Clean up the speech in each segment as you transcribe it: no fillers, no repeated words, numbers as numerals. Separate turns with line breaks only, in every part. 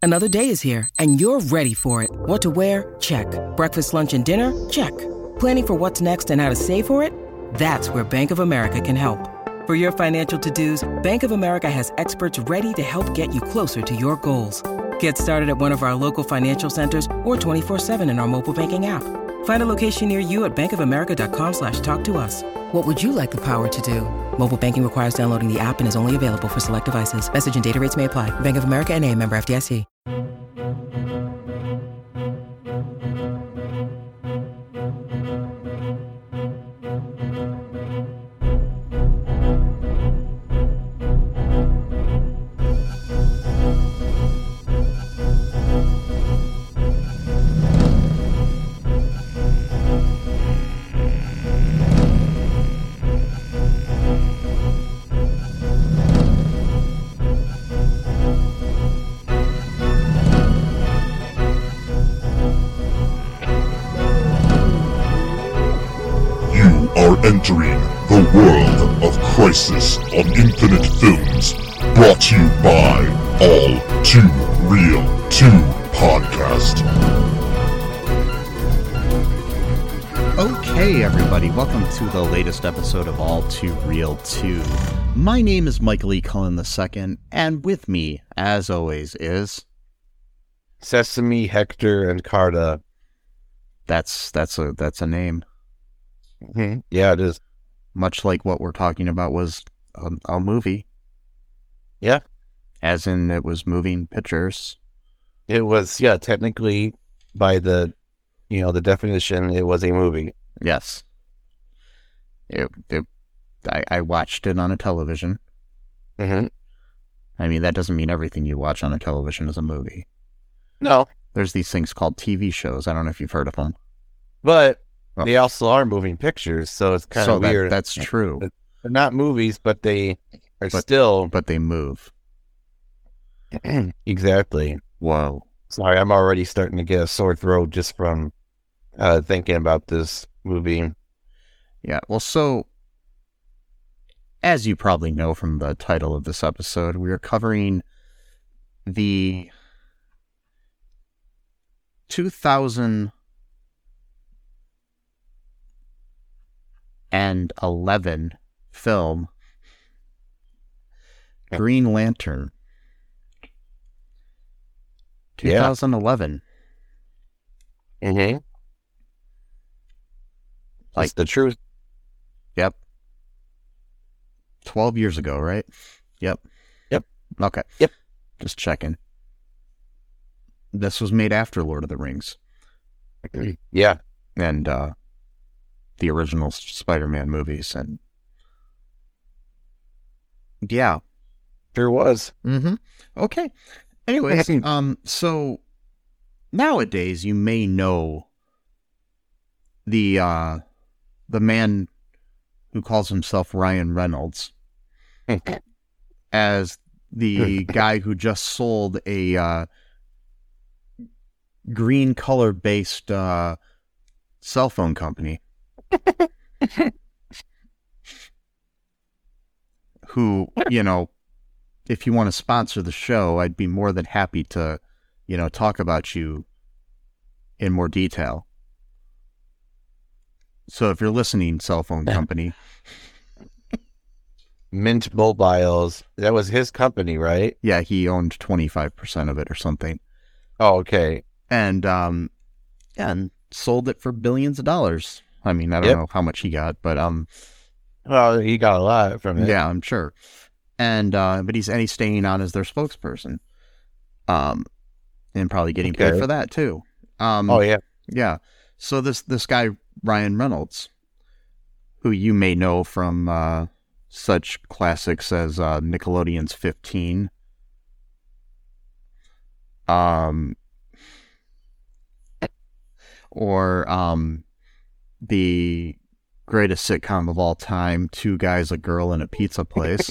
Another day is here, and you're ready for it. What to wear? Check. Breakfast, lunch, and dinner? Check. Planning for what's next and how to save for it? That's where Bank of America can help. For your financial to-dos, Bank of America has experts ready to help get you closer to your goals. Get started at one of our local financial centers or 24/7 in our mobile banking app. Find a location near you at bankofamerica.com/talktous. What would you like the power to do? Mobile banking requires downloading the app and is only available for select devices. Message and data rates may apply. Bank of America N.A., member FDIC.
Entering the world of Crisis on Infinite Films, brought to you by All Too Real 2 Podcast.
Okay, everybody, welcome to the latest episode of All Too Real 2. My name is Michael E. Cullen II, and with me, as always, is...
Sesame, Hector, and Carta.
That's a name.
Mm-hmm. Yeah, it is.
Much like what we're talking about was a movie.
Yeah.
As in, it was moving pictures.
It was, yeah, technically, by the definition, it was a movie.
Yes. I watched it on a television.
Mm-hmm.
I mean, that doesn't mean everything you watch on a television is a movie.
No.
There's these things called TV shows. I don't know if you've heard of them.
But they also are moving pictures, so it's kind of weird.
That's true.
They're not movies, but they are still...
But they move.
Exactly.
Whoa.
Sorry, I'm already starting to get a sore throat just from thinking about this movie.
Yeah, well, so, as you probably know from the title of this episode, we are covering the 2011 film Green Lantern. 2011.
Mm-hmm. That's the truth.
Yep. 12 years ago, right? Yep. Okay.
Yep.
Just checking. This was made after Lord of the Rings.
Yeah.
And the original Spider-Man movies, and yeah.
Sure was.
Mm-hmm. Okay. Anyways, so nowadays you may know the man who calls himself Ryan Reynolds as the guy who just sold a green color based cell phone company. Who, if you want to sponsor the show, I'd be more than happy to, talk about you in more detail. So if you're listening, cell phone company.
Mint Mobiles, that was his company, right?
Yeah, he owned 25% of it or something.
Oh, okay.
And sold it for billions of dollars. I mean, I don't know how much he got, but
well, he got a lot from it.
Yeah, I'm sure. And but he's staying on as their spokesperson. And probably getting paid for that too.
Oh yeah.
Yeah. So this guy Ryan Reynolds, who you may know from such classics as Nickelodeon's 15. Or the greatest sitcom of all time, Two Guys, a Girl, and a Pizza Place.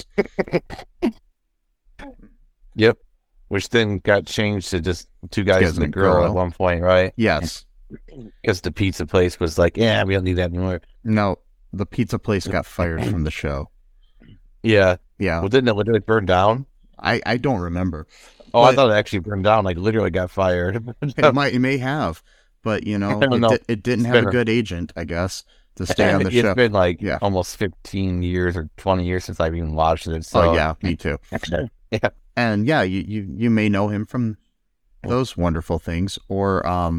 Yep. Which then got changed to just Two Guys and a Girl at one point, right?
Yes.
Because the pizza place was like, yeah, we don't need that anymore.
No, the pizza place got fired from the show.
Yeah.
Yeah.
Well, didn't it literally burn down?
I don't remember.
Oh, I
But
thought it actually burned down. Like literally got fired.
it may have, but you know,
I don't know.
it didn't
It's
have a
been
good agent, I guess, to stay on the
It's
ship.
been like
Yeah.
almost 15 years or 20 years since I've even watched it. So
Oh yeah, me too.
yeah.
And yeah, you may know him from those wonderful things, or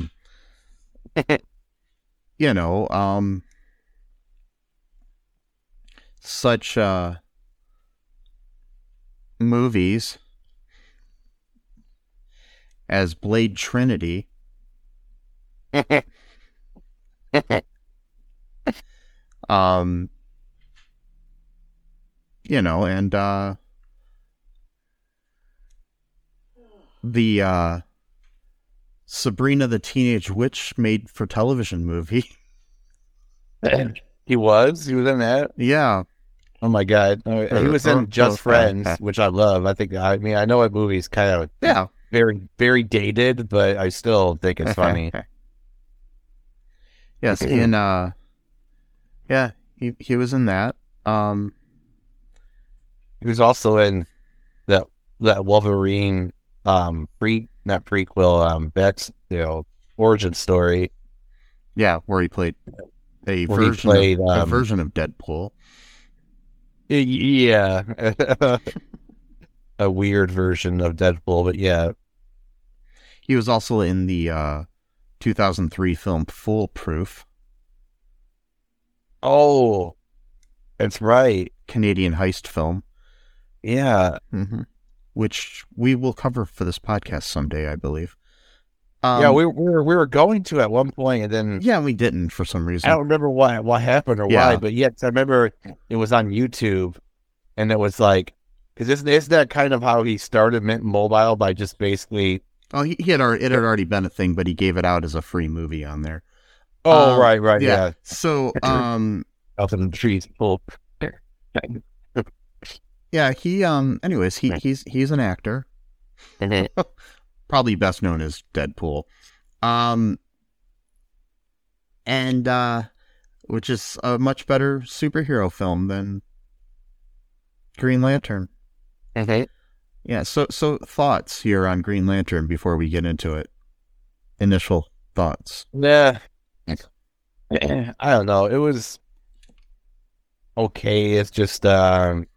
you know, such movies as Blade Trinity. You know, and the Sabrina the Teenage Witch made for television movie.
He was in that.
Yeah.
Oh my God. He was in Just Friends, which I love. I mean, I know that movie's kind of
Yeah.
very, very dated, but I still think it's funny.
Yes, in yeah, he was in that.
He was also in that Wolverine not prequel, Beck's, origin story.
Yeah, where he played a
Where he
version
played,
of, a version of Deadpool.
Yeah. A weird version of Deadpool, but yeah.
He was also in the 2003 film Foolproof.
Oh, that's right.
Canadian heist film.
Yeah.
Mm-hmm. Which we will cover for this podcast someday, I believe.
Yeah, we were going to at one point, and then
yeah, we didn't for some reason.
I don't remember what happened or why, but yes, I remember it was on YouTube, and it was like, because isn't that kind of how he started Mint Mobile, by just basically?
Oh, it had already been a thing, but he gave it out as a free movie on there.
Oh, right, yeah.
So,
out in the trees, full.
Yeah, anyways, he's an actor. Probably best known as Deadpool. And which is a much better superhero film than Green Lantern.
Okay.
Yeah, so thoughts here on Green Lantern before we get into it. Initial thoughts.
Yeah. I don't know. It was okay. It's just kind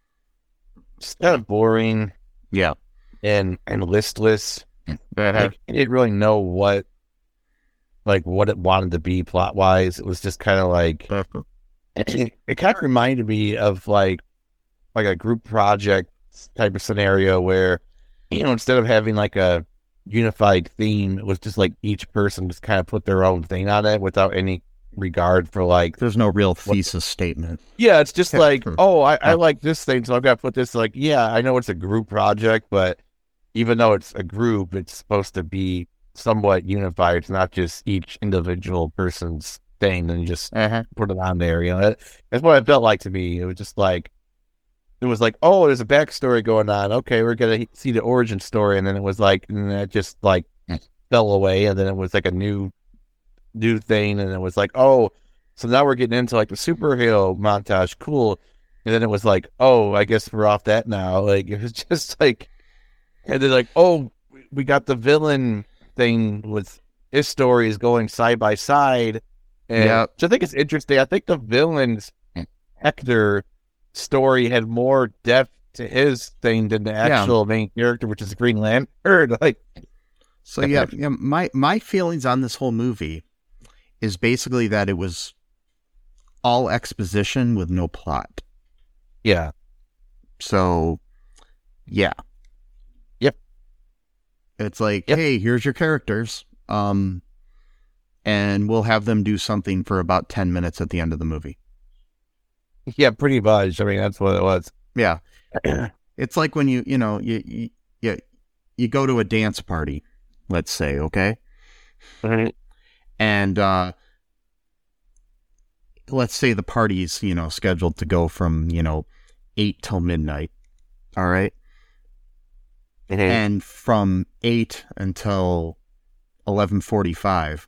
of boring.
Yeah.
And listless. Like, I didn't really know what it wanted to be plot wise. It was just kind of like it kind of reminded me of like a group project type of scenario where, instead of having like a unified theme, it was just like each person just kind of put their own thing on it without any regard for like,
there's no real thesis statement.
Yeah, it's just like, oh, I like this thing, so I've got to put this, like, yeah, I know it's a group project, but even though it's a group, it's supposed to be somewhat unified. It's not just each individual person's thing and just put it on there. That's what it felt like to me. It was just like, it was like, oh, there's a backstory going on. Okay, we're gonna see the origin story, and then it was like, and it just like fell away, and then it was like a new thing, and it was like, oh, so now we're getting into like the superhero montage, cool, and then it was like, oh, I guess we're off that now. Like, it was just like, and then like, oh, we got the villain thing with his stories going side by side, and which I think is interesting. I think the villain's Hector story had more depth to his thing than the actual main character, which is Green Lantern. Like,
so my feelings on this whole movie is basically that it was all exposition with no plot.
Yeah.
So, yeah.
Yep.
It's like, hey, here's your characters, and we'll have them do something for about 10 minutes at the end of the movie.
Yeah, pretty much. I mean, that's what it was.
Yeah. It's like when you go to a dance party, let's say, okay? And let's say the party's, scheduled to go from, 8 till midnight. All right? And from 8 until 11:45,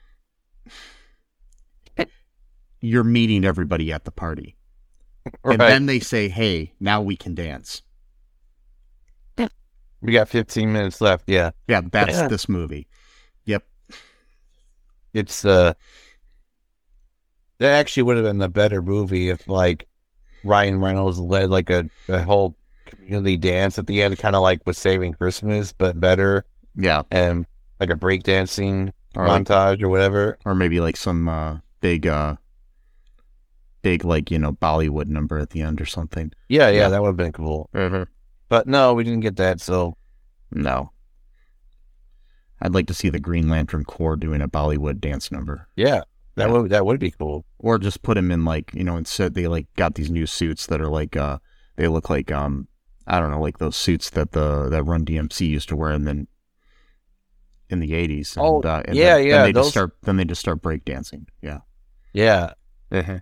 you're meeting everybody at the party. And then they say, hey, now we can dance.
We got 15 minutes left. Yeah.
Yeah, that's this movie. Yep.
It's that actually would have been a better movie if like Ryan Reynolds led like a whole community dance at the end, kind of like with Saving Christmas, but better.
Yeah.
And like a breakdancing montage or whatever.
Or maybe like some big like, you know, Bollywood number at the end or something.
Yeah, that would have been cool.
Mm-hmm.
But no, we didn't get that, so
no. I'd like to see the Green Lantern Corps doing a Bollywood dance number.
Yeah, that would be cool.
Or just put them in like, you know, instead they like got these new suits that are like they look like I don't know, like those suits that that Run DMC used to wear, and then in the 80s. And, Then they just start breakdancing. Yeah.
Yeah.
Mm-hmm.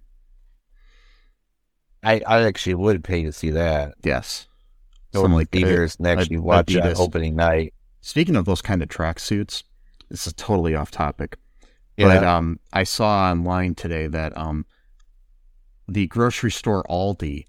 I actually would pay to see that.
Yes.
Some like theaters and actually watch that opening night.
Speaking of those kind of tracksuits, this is totally off topic.
Yeah.
But I saw online today that the grocery store Aldi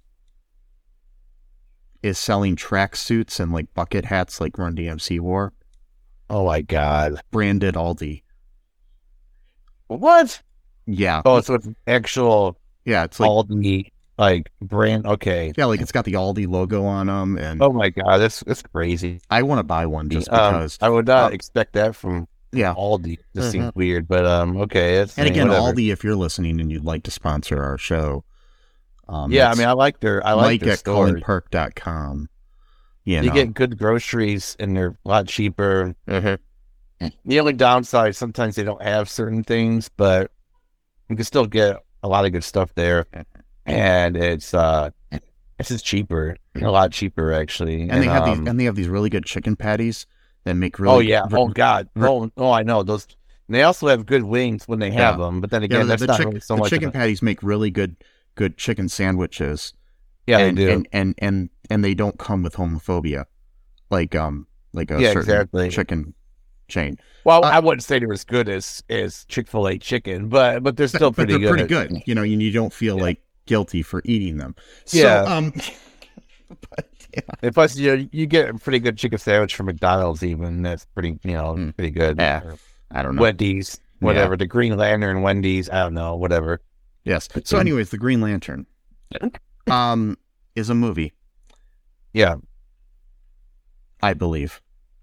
is selling tracksuits and like bucket hats like Run DMC wore.
Oh my God.
Branded Aldi.
What?
Yeah.
Oh, so it's actual
it's like
Aldi like brand. Okay.
Yeah, like it's got the Aldi logo on them, and
oh my God, that's crazy.
I want to buy one just because
I would not expect that from
Yeah.
Aldi. This seems weird, but okay.
And again,
whatever.
Aldi, if you're listening and you'd like to sponsor our show,
yeah, I mean, I like their
Mike
their
at
stores.
ColinPerk.com.
You get good groceries and they're a lot cheaper.
Mm-hmm.
The only downside, sometimes they don't have certain things, but you can still get a lot of good stuff there. And it's just cheaper, a lot cheaper actually.
And they have these really good chicken patties that make really.
Oh yeah! Oh God! Oh, I know those. And they also have good wings when they have them. But then again, that's not really so much.
The chicken patties make really good chicken sandwiches.
Yeah,
and,
they do.
And they don't come with homophobia, like a certain chicken chain.
Well, I wouldn't say they're as good as Chick-fil-A chicken, but they're still pretty good.
Pretty good. You know, you don't feel like guilty for eating them.
Yeah. And plus, you get a pretty good chicken sandwich from McDonald's. Even that's pretty pretty good.
Yeah. I don't know.
Wendy's, whatever. The Green Lantern, Wendy's. I don't know, whatever.
Yes. So, anyways, the Green Lantern, is a movie.
Yeah,
I believe.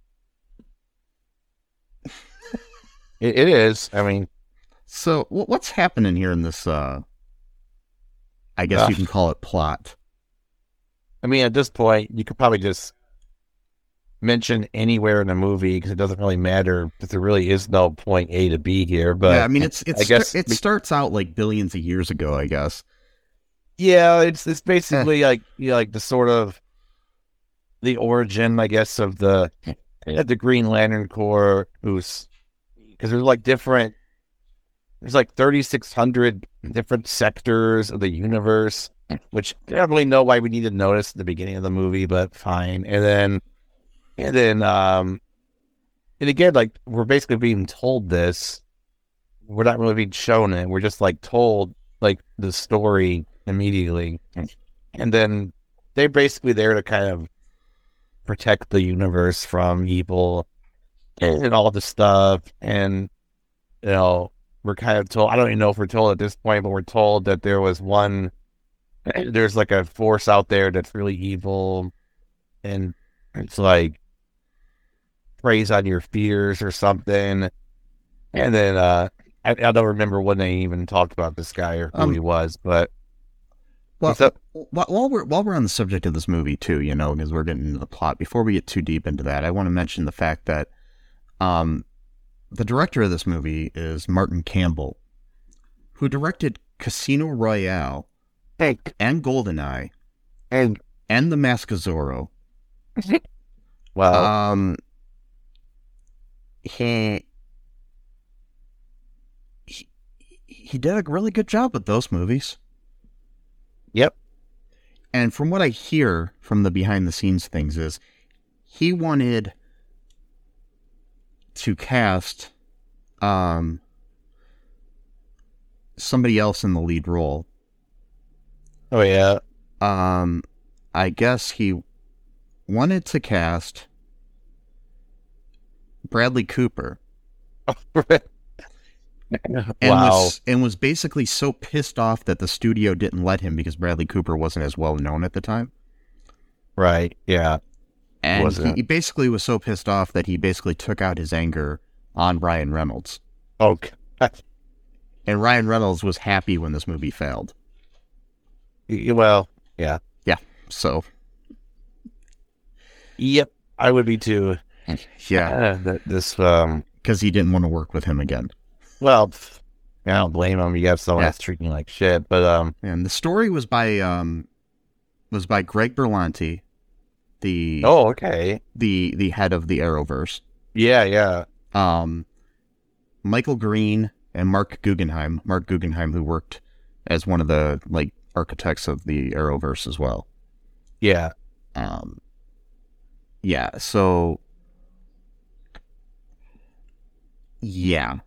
It is. I mean,
so what's happening here in this? I guess you can call it plot.
I mean, at this point, you could probably just mention anywhere in the movie because it doesn't really matter because there really is no point A to B here. But
yeah, I mean,
I guess
it starts out like billions of years ago, I guess.
Yeah, it's basically like the sort of the origin, I guess, of the Green Lantern Corps, because there's like 3,600 different sectors of the universe, which I don't really know why we need to notice at the beginning of the movie, but fine. And again, like we're basically being told this. We're not really being shown it. We're just like told like the story immediately, and then they're basically there to kind of protect the universe from evil and all the stuff. And we're kind of told, I don't even know if we're told at this point, but we're told that there's like a force out there that's really evil, and it's like preys on your fears or something. And then I don't remember when they even talked about this guy or who he was, but
while we're on the subject of this movie too, because we're getting into the plot, before we get too deep into that, I want to mention the fact that the director of this movie is Martin Campbell, who directed Casino Royale and GoldenEye
and
The Mask of Zorro.
Wow.
He did a really good job with those movies.
Yep.
And from what I hear from the behind the scenes things is he wanted to cast somebody else in the lead role.
Oh yeah.
I guess he wanted to cast Bradley Cooper.
Wow.
And was basically so pissed off that the studio didn't let him because Bradley Cooper wasn't as well known at the time.
Right. Yeah.
And he basically was so pissed off that he basically took out his anger on Ryan Reynolds.
Oh, God.
And Ryan Reynolds was happy when this movie failed.
Well, yeah.
Yeah. So.
Yep. I would be too.
Yeah. Because he didn't want to work with him again.
Well, I don't blame him. You have someone that's treating you like shit. But
and the story was by Greg Berlanti, the head of the Arrowverse.
Yeah.
Michael Green and Mark Guggenheim. Mark Guggenheim, who worked as one of the architects of the Arrowverse as well.
Yeah.
Yeah. So. Yeah.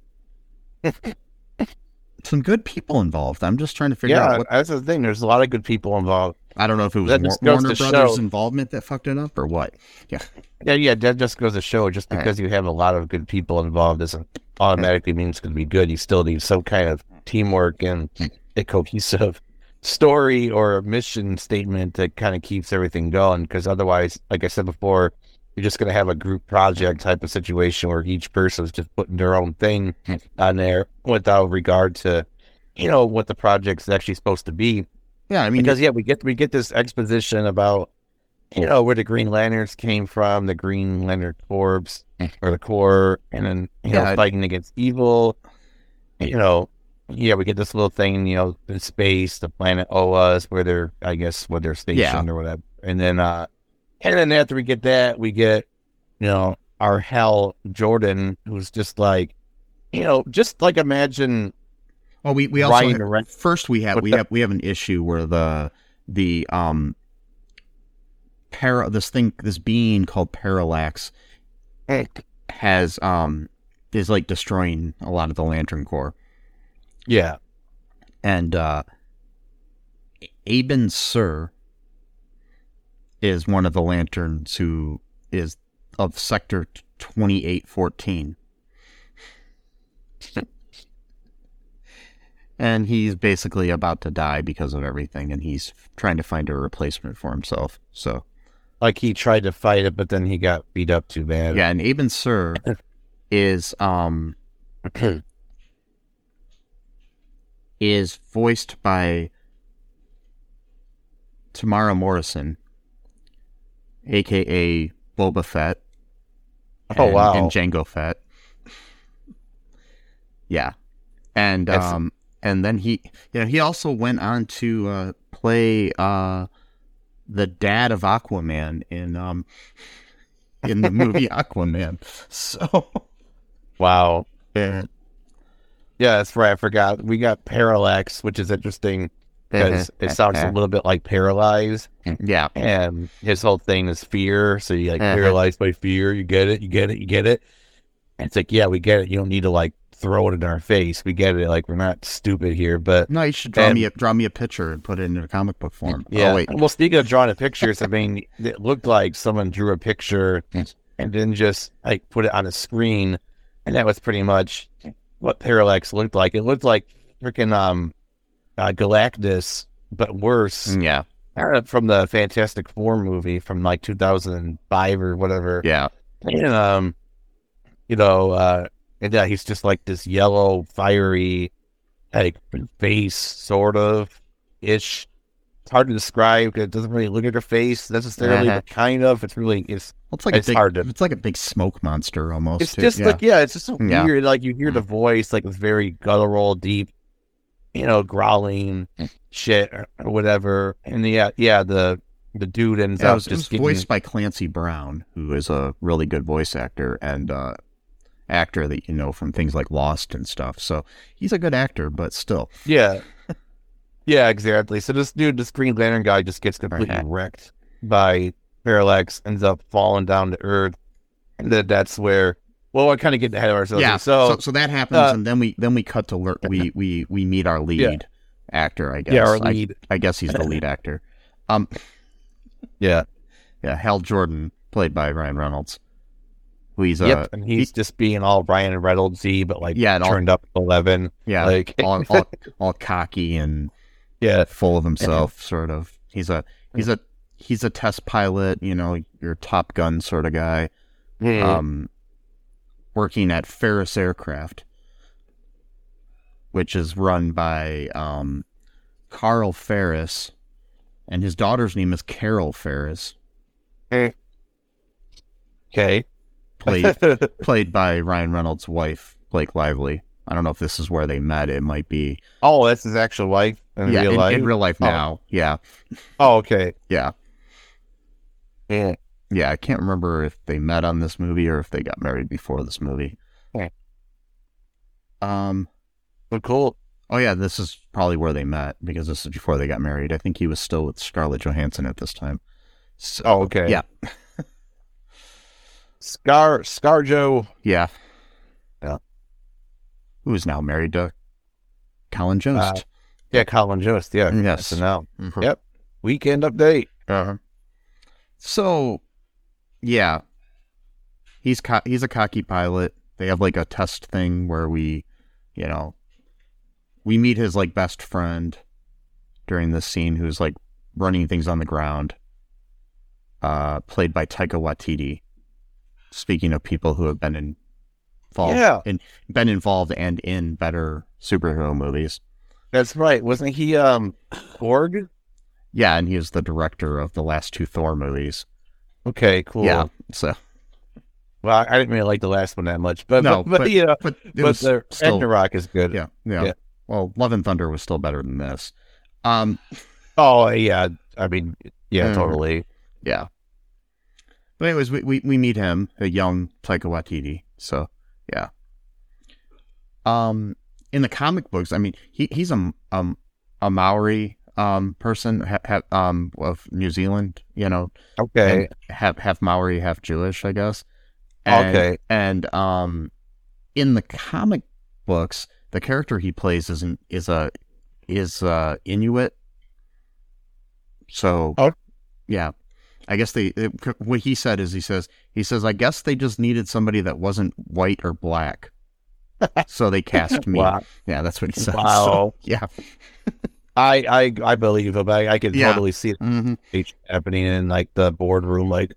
Some good people involved. I'm just trying to figure out.
That's the thing. There's a lot of good people involved.
I don't know if it was Warner Brothers' involvement that fucked it up or what. Yeah.
That just goes to show. Just because you have a lot of good people involved doesn't automatically mean it's going to be good. You still need some kind of teamwork and a cohesive story or mission statement that kind of keeps everything going. Because otherwise, like I said before, you're just going to have a group project type of situation where each person's just putting their own thing on there without regard to, what the project's actually supposed to be.
Yeah, I mean,
because we get this exposition about, where the Green Lanterns came from, the Green Lantern Corps or the Corps, and then fighting against evil. We get this little thing, in space, the planet Oa is where they're stationed or whatever, and then after we get that, we get, our Hal Jordan, who's just like, imagine.
Well, we also first we have an issue where this being called Parallax is destroying a lot of the Lantern Corps.
Yeah,
and Abin Sur is one of the Lanterns who is of Sector 2814. And he's basically about to die because of everything, and he's trying to find a replacement for himself. So,
he tried to fight it, but then he got beat up too bad.
Yeah, and Abin Sur is voiced by Tamara Morrison, a.k.a. Boba Fett.
Oh, wow.
And Jango Fett. Yeah. And then he also went on to play the dad of Aquaman in the movie Aquaman. So,
wow. Yeah, that's right. I forgot. We got Parallax, which is interesting because it sounds a little bit like Paralyzed.
Yeah.
And his whole thing is fear. So you paralyzed by fear. You get it. And it's like, yeah, we get it. You don't need to throw it in our face. We get it. We're not stupid here, but
no, you should draw me a picture and put it in a comic book form.
Yeah.
Oh, wait.
Well, speaking of drawing pictures, I mean, it looked like someone drew a picture and then just put it on a screen, and that was pretty much what Parallax looked like. It looked like freaking Galactus, but worse.
Yeah.
From the Fantastic Four movie from 2005 or whatever.
Yeah.
And and yeah, he's just this yellow, fiery, face, sort of ish. It's hard to describe. It doesn't really look at her face necessarily, but kind of. It's really it's hard to.
It's like a big smoke monster almost.
It's just it's just so weird. You hear the voice, it's very guttural, deep, growling shit or whatever. And the dude ends up just
getting voiced by Clancy Brown, who is a really good voice actor and actor that from things like Lost and stuff. So he's a good actor, but still.
Yeah. Yeah, exactly. So this Green Lantern guy just gets completely wrecked by Parallax, ends up falling down to Earth, and then that's where. Well, we're kind of getting ahead of ourselves.
Yeah. So that happens, and then we cut to we meet our lead actor. I guess.
Yeah, our lead.
I guess he's the lead actor.
Yeah.
Hal Jordan, played by Ryan Reynolds. who he's
and he's just being all Ryan Reynolds-y, but like turned up 11.
Yeah,
like
all cocky and full of himself, sort of. He's a test pilot, you know, your Top Gun sort of guy. Working at Ferris Aircraft, which is run by Carl Ferris, and his daughter's name is Carol Ferris.
Okay.
Played by Ryan Reynolds' wife, Blake Lively. I don't know if this is where they met. It might be.
Oh, that's his actual wife in real life?
In real life now. Yeah.
Oh, okay.
Yeah. Yeah, I can't remember if they met on this movie or if they got married before this movie.
Okay. But cool.
Oh yeah, this is probably where they met because this is before they got married. I think he was still with Scarlett Johansson at this time. So,
okay.
Yeah.
ScarJo.
Yeah. Who is now married to Colin Jost.
Colin Jost. Yeah.
Yes.
SNL. Mm-hmm. Yep. Weekend update.
So, yeah, he's a cocky pilot. They have like a test thing where we meet his like best friend during this scene who's like running things on the ground, played by Taika Waititi. Speaking of people who have been involved and in better superhero movies.
That's right. Wasn't he Korg?
Yeah, and he is the director of the last two Thor movies.
Okay, cool.
Yeah, so.
Well, I didn't really like the last one that much, but the Ragnarok is good.
Yeah. Well, Love and Thunder was still better than this.
Oh yeah, I mean, totally.
Yeah. But anyways, we meet him, a young Taika Waititi. So yeah. In the comic books, I mean, he's a Maori person of New Zealand, you know.
Okay.
Half Maori, half Jewish, I guess.
Okay.
And in the comic books, the character he plays is Inuit. So yeah, I guess what he said is he says I guess they just needed somebody that wasn't white or black, so they cast me.
Wow.
Yeah, that's what he said.
Wow.
So, yeah.
I believe him. I could totally see it happening in like the boardroom. Like,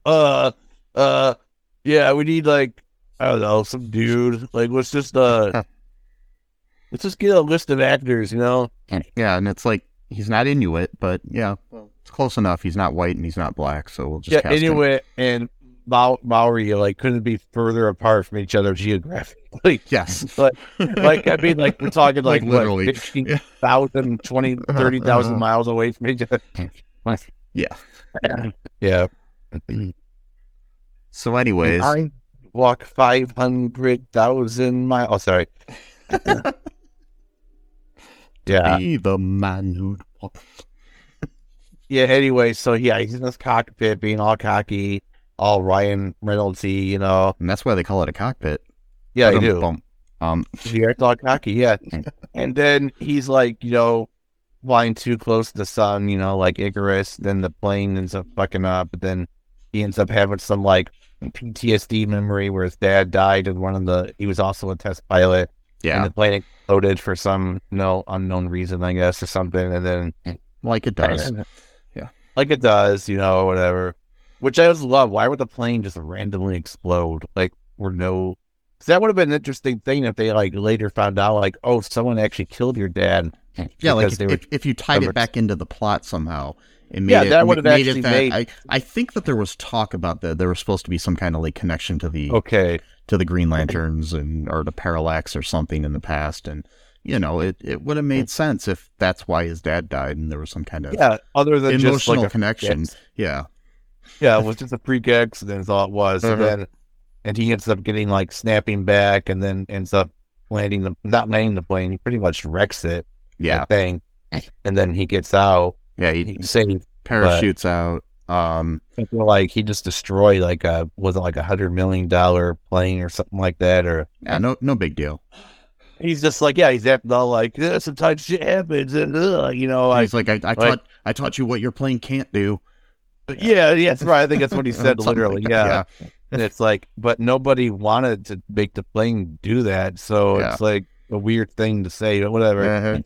yeah, we need like, I don't know, some dude. Like, let's just get a list of actors, you know?
Yeah, and it's like he's not Inuit, but yeah, it's close enough. He's not white and he's not black, so we'll just cast
Inuit and Maori like couldn't be further apart from each other geographically.
Yes,
but like I mean, like we're talking like
literally
15,000, 20, 30,000 miles away from each other. Yeah.
So, anyways,
I walk 500,000 miles. Oh, sorry. Yeah.
Be the man who.
Yeah. Anyway, so yeah, he's in this cockpit, being all cocky, all Ryan Reynolds-y, you know,
and that's why they call it a cockpit.
Yeah, they do.
Yeah,
it's all cocky. Yeah, and then he's like, you know, flying too close to the sun, you know, like Icarus. Then the plane ends up fucking up, but then he ends up having some like PTSD memory where his dad died and he was also a test pilot.
Yeah.
And the plane exploded for some unknown reason, I guess, or something. And then
like it does. Yeah.
Like it does, you know, whatever. Which I always love. Why would the plane just randomly explode? Like, so that would have been an interesting thing if they like later found out like, oh, someone actually killed your dad.
Yeah, like if you tied it back into the plot somehow.
That would have actually made.
I think that there was talk about that there was supposed to be some kind of like connection to the Green Lanterns or the Parallax or something in the past, and you know it would have made sense if that's why his dad died and there was some kind of
other than
emotional
just like a
connection. Yeah,
it was just a freak accident. Is all it was, and he ends up getting like snapping back, and then ends up not landing the plane. He pretty much wrecks it.
Yeah,
thing, and then he gets out.
Yeah, he parachutes out.
I feel like he just destroyed like was it like $100 million plane or something like that, or
no big deal.
He's just like he's acting all like sometimes shit happens, and you know,
he's like I taught you what your plane can't do.
Yeah, that's right. I think that's what he said literally.
Like
And it's like, but nobody wanted to make the plane do that, so it's like a weird thing to say, but whatever.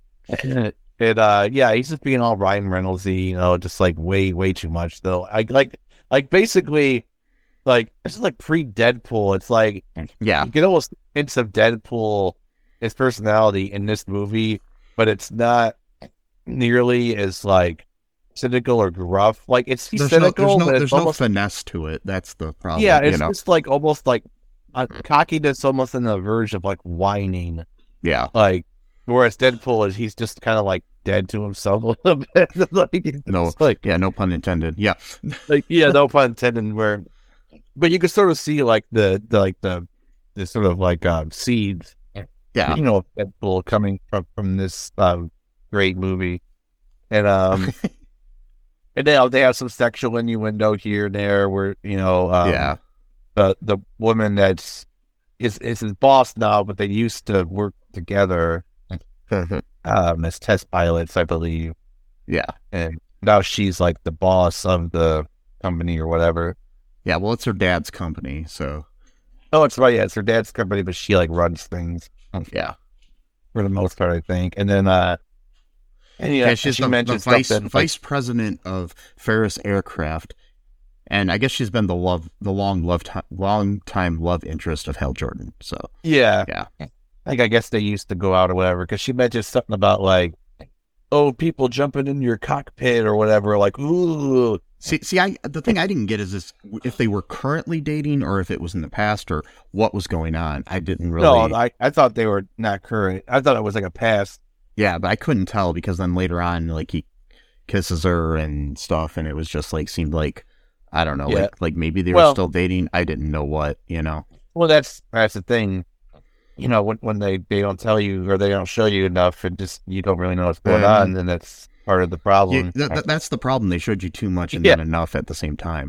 He's just being all Ryan Reynoldsy, just like way too much though. I like basically like this is like pre-Deadpool. It's like you get almost hints of Deadpool, his personality in this movie, but it's not nearly as like cynical or gruff. Like he's cynical.
There's no finesse to it. That's the problem.
Yeah, it's just like almost like cockiness, almost on the verge of like whining.
Yeah,
like whereas Deadpool he's just kind of like dead to himself a little bit.
No pun intended. Yeah,
no pun intended. But you can sort of see like the sort of like seeds.
Yeah,
Deadpool coming from this great movie, and and they have some sexual innuendo here and there where the woman that's is his boss now, but they used to work together as test pilots, I believe.
Yeah,
and now she's like the boss of the company or whatever.
Yeah, well, it's her dad's company, so.
Oh, it's right. Yeah, it's her dad's company, but she like runs things.
Yeah,
for the most part, I think. And then,
she's the vice president of Ferris Aircraft, and I guess she's been the long time love interest of Hal Jordan. So
yeah. Like I guess they used to go out or whatever because she mentioned something about like, oh, people jumping in your cockpit or whatever. Like, ooh.
See, the thing I didn't get is if they were currently dating or if it was in the past or what was going on. I didn't really.
No, I thought they were not current. I thought it was like a past.
Yeah, but I couldn't tell because then later on, like he kisses her and stuff, and it was just like seemed like I don't know, like maybe they were still dating. I didn't know what,
Well, that's the thing. When they don't tell you or they don't show you enough, and just you don't really know what's going on, then that's part of the problem.
Yeah, that's the problem. They showed you too much and not enough at the same time.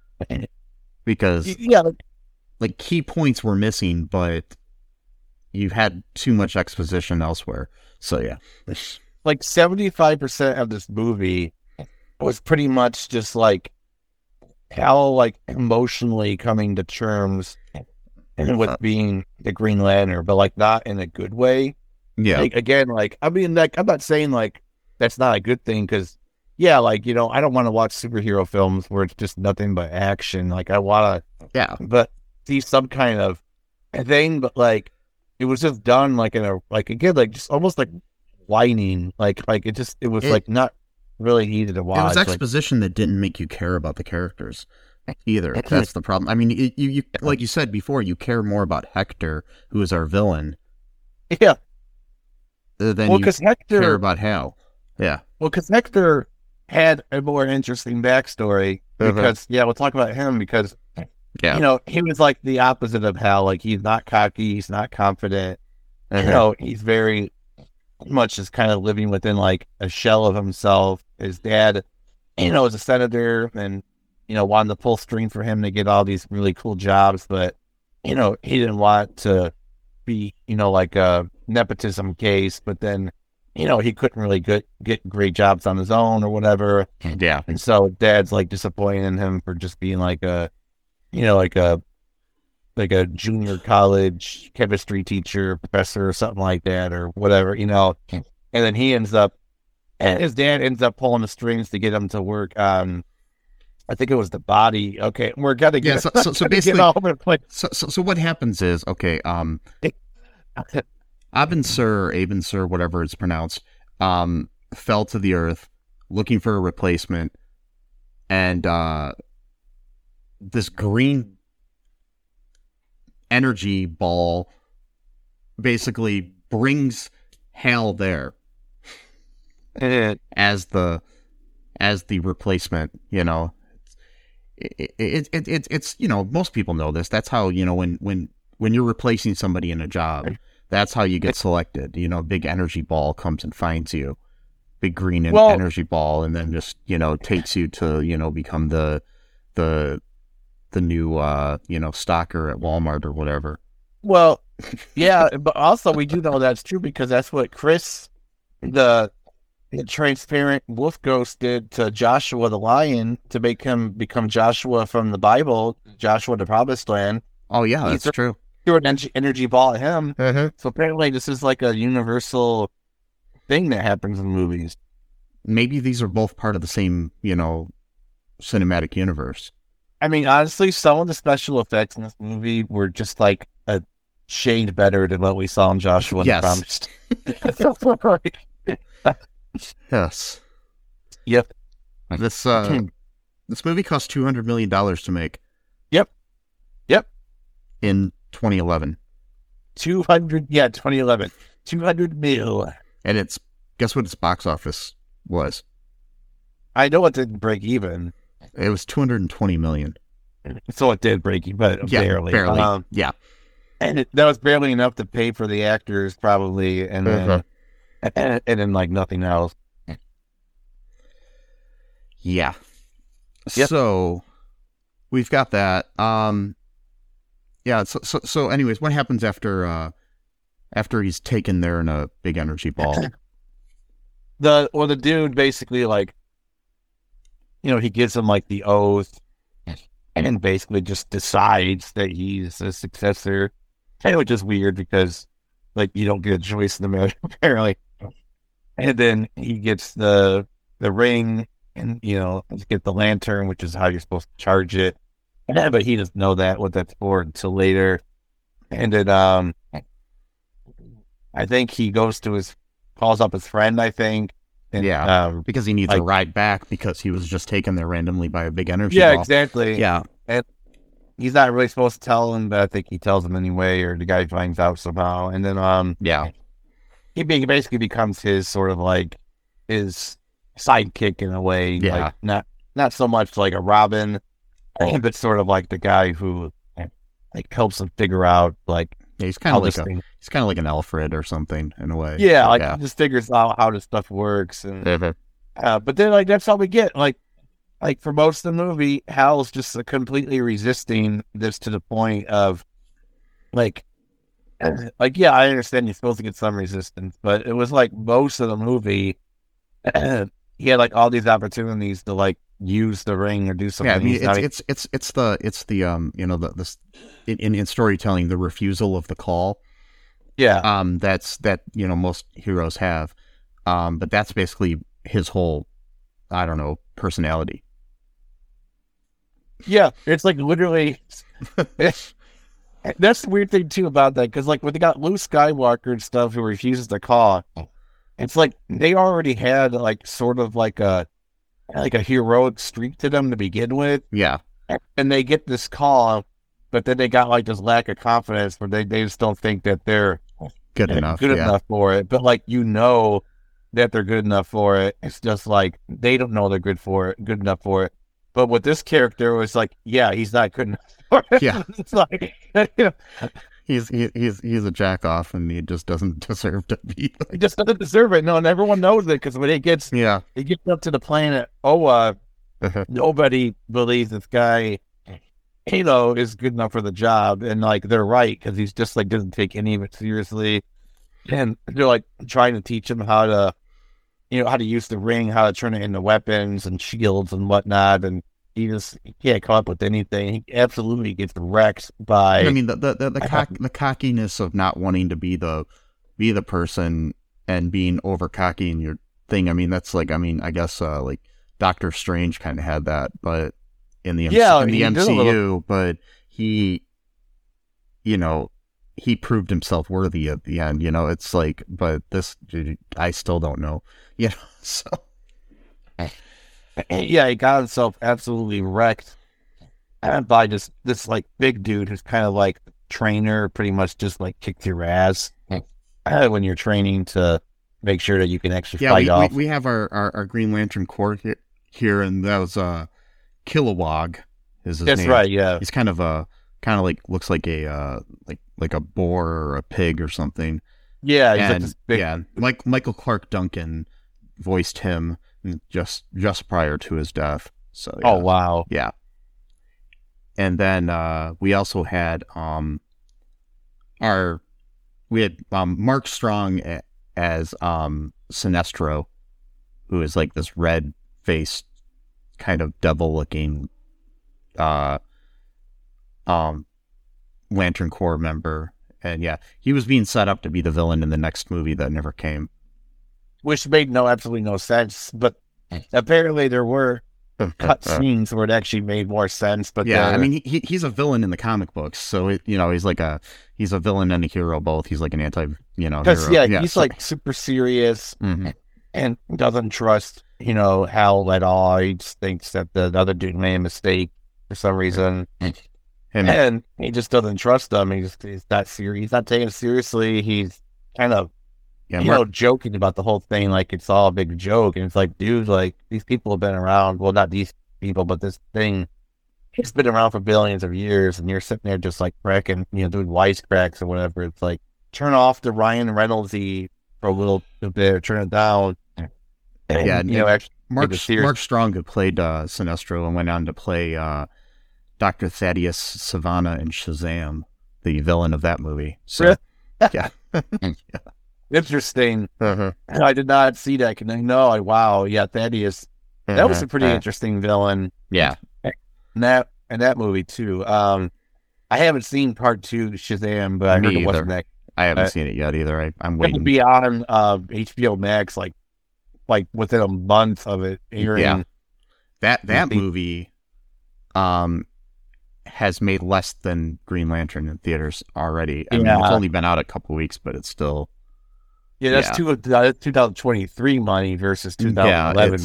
Because like key points were missing, but you've had too much exposition elsewhere. So yeah,
like 75% of this movie was pretty much just like Hal like emotionally coming to terms with being the Green Lantern, but like not in a good way.
Yeah.
Like, again, like I mean, like I'm not saying like that's not a good thing because I don't want to watch superhero films where it's just nothing but action. Like I want to, but see some kind of thing. But like it was just done like in a like again like just almost like whining. Like it was like not really easy to watch.
It was exposition that didn't make you care about the characters either. That's the problem. I mean, you like you said before, you care more about Hector, who is our villain.
Yeah.
Than you care about Hal. Yeah.
Well, because Hector had a more interesting backstory because, we'll talk about him because, he was like the opposite of Hal. Like, he's not cocky, he's not confident. He's very much just kind of living within like a shell of himself. His dad, is a senator and, wanted to pull string for him to get all these really cool jobs, but, he didn't want to be, like a nepotism case, but then, he couldn't really get great jobs on his own or whatever.
Yeah.
And so dad's like disappointed in him for just being like a, like a junior college chemistry teacher, professor or something like that or whatever, and then his dad ends up pulling the strings to get him to work on, I think it was the body. Okay. We're going to get,
so basically,
all over the place.
So what happens is, okay, Abin Sur, whatever it's pronounced, fell to the earth looking for a replacement, and this green energy ball basically brings Hal there as the replacement. It's most people know this. That's how when you're replacing somebody in a job. That's how you get selected. A big energy ball comes and finds you. Big green energy ball, and then just, takes you to, become the new, stocker at Walmart or whatever.
Well, yeah, but also we do know that's true because that's what Chris, the transparent wolf ghost did to Joshua the lion to make him become Joshua from the Bible, Joshua the Promised Land.
Oh yeah, that's true.
Threw an energy ball at him. So apparently this is like a universal thing that happens in movies.
Maybe these are both part of the same, cinematic universe.
I mean, honestly, some of the special effects in this movie were just like a shade better than what we saw in Joshua the Promised.
Yes.
Yep.
This movie cost $200 million to make.
Yep.
In 2011.
2011. 200 mil.
And guess what its box office was?
I know it didn't break even.
It was 220 million.
So it did break even, but barely.
Yeah.
And that was barely enough to pay for the actors, probably, and then like nothing else.
Yeah.
Yep.
So we've got that. Yeah. So anyways, what happens after he's taken there in a big energy ball?
The dude basically, like, he gives him like the oath and basically just decides that he's a successor. Which is weird because, like, you don't get a choice in the matter, apparently. And then he gets the ring and, get the lantern, which is how you're supposed to charge it. But he doesn't know what that's for until later. And then I think he calls up his friend, I think. And,
because he needs a ride back because he was just taken there randomly by a big energy
ball.
Yeah, exactly.
Yeah. And he's not really supposed to tell him, but I think he tells him anyway, or the guy finds out somehow. And then, he basically becomes his sort of like his sidekick in a way.
Yeah.
Like not so much like a Robin, but sort of like the guy who like helps him figure out like.
Yeah, he's kind of like an Alfred or something in a way.
Yeah, just figures out how this stuff works, and but then like that's how we get like for most of the movie, Hal's just completely resisting this to the point of like yeah, I understand you're supposed to get some resistance, but it was like most of the movie, he had like all these opportunities to like use the ring or do something.
Yeah, I mean, it's the in storytelling, the refusal of the call.
Yeah.
That most heroes have. But that's basically his whole, I don't know, personality.
Yeah, it's like literally. That's the weird thing too about that, because like when they got Luke Skywalker and stuff who refuses the call, it's like they already had like sort of like a heroic streak to them to begin with.
Yeah.
And they get this call, but then they got like this lack of confidence where they just don't think that they're
good enough
for it. But like, that they're good enough for it. It's just like they don't know they're good enough for it. But with this character, it was like, yeah, he's not good enough for it.
Yeah.
It's like,
he's a jack off, and he just doesn't deserve to be.
He just doesn't deserve it. No, and everyone knows it, because when he gets up to the planet Oa, nobody believes this guy, is good enough for the job, and like they're right, because he's just like doesn't take any of it seriously, and they're like trying to teach him how to use the ring, how to turn it into weapons and shields and whatnot, and he can't come up with anything. He absolutely gets wrecked by.
I mean, the cockiness of not wanting to be the person and being over cocky in your thing. I mean, that's like, I guess like Doctor Strange kind of had that, but in the MCU, but he proved himself worthy at the end. It's like, but this, I still don't know. So.
Yeah, he got himself absolutely wrecked by this like big dude who's kind of like trainer, pretty much just like kicked your ass when you're training to make sure that you can actually fight off.
We have our Green Lantern Corps here, and that was Kilowog is his name.
That's right. Yeah,
he's kind of like looks like a like a boar or a pig or something.
Yeah, he's
and
like this big...
like Michael Clark Duncan voiced him just prior to his death. So
oh wow,
yeah. And then we also had Mark Strong as Sinestro, who is like this red-faced kind of devil-looking Lantern Corps member. And yeah, he was being set up to be the villain in the next movie that never came.
Which made absolutely no sense, but apparently there were cut scenes where it actually made more sense. But
yeah, I mean, he's a villain in the comic books, so he's a villain and a hero both. He's like an hero.
He's like super serious and doesn't trust Hal at all. He just thinks that the other dude made a mistake for some reason, and he just doesn't trust them. He's not serious. He's not taking it seriously. He's kind of joking about the whole thing like it's all a big joke. And it's like, dude, like these people have been around. Well, not these people, but this thing, it's been around for billions of years, and you're sitting there just like cracking, doing wisecracks or whatever. It's like, turn off the Ryan Reynolds-y for a little bit, turn it down. And, actually,
Mark Strong, who played Sinestro and went on to play Dr. Thaddeus Savannah in Shazam, the villain of that movie. So, yeah.
Interesting. I did not see that. Thaddeus. That was a pretty interesting villain.
Yeah.
In that movie too. I haven't seen part 2 Shazam, but I heard it wasn't that.
I haven't seen it yet either. I'm waiting.
It'll be on HBO Max like within a month of it airing.
Yeah. That movie has made less than Green Lantern in theaters already. I mean, it's only been out a couple weeks, but it's still.
Yeah, that's 2023 money versus 2011.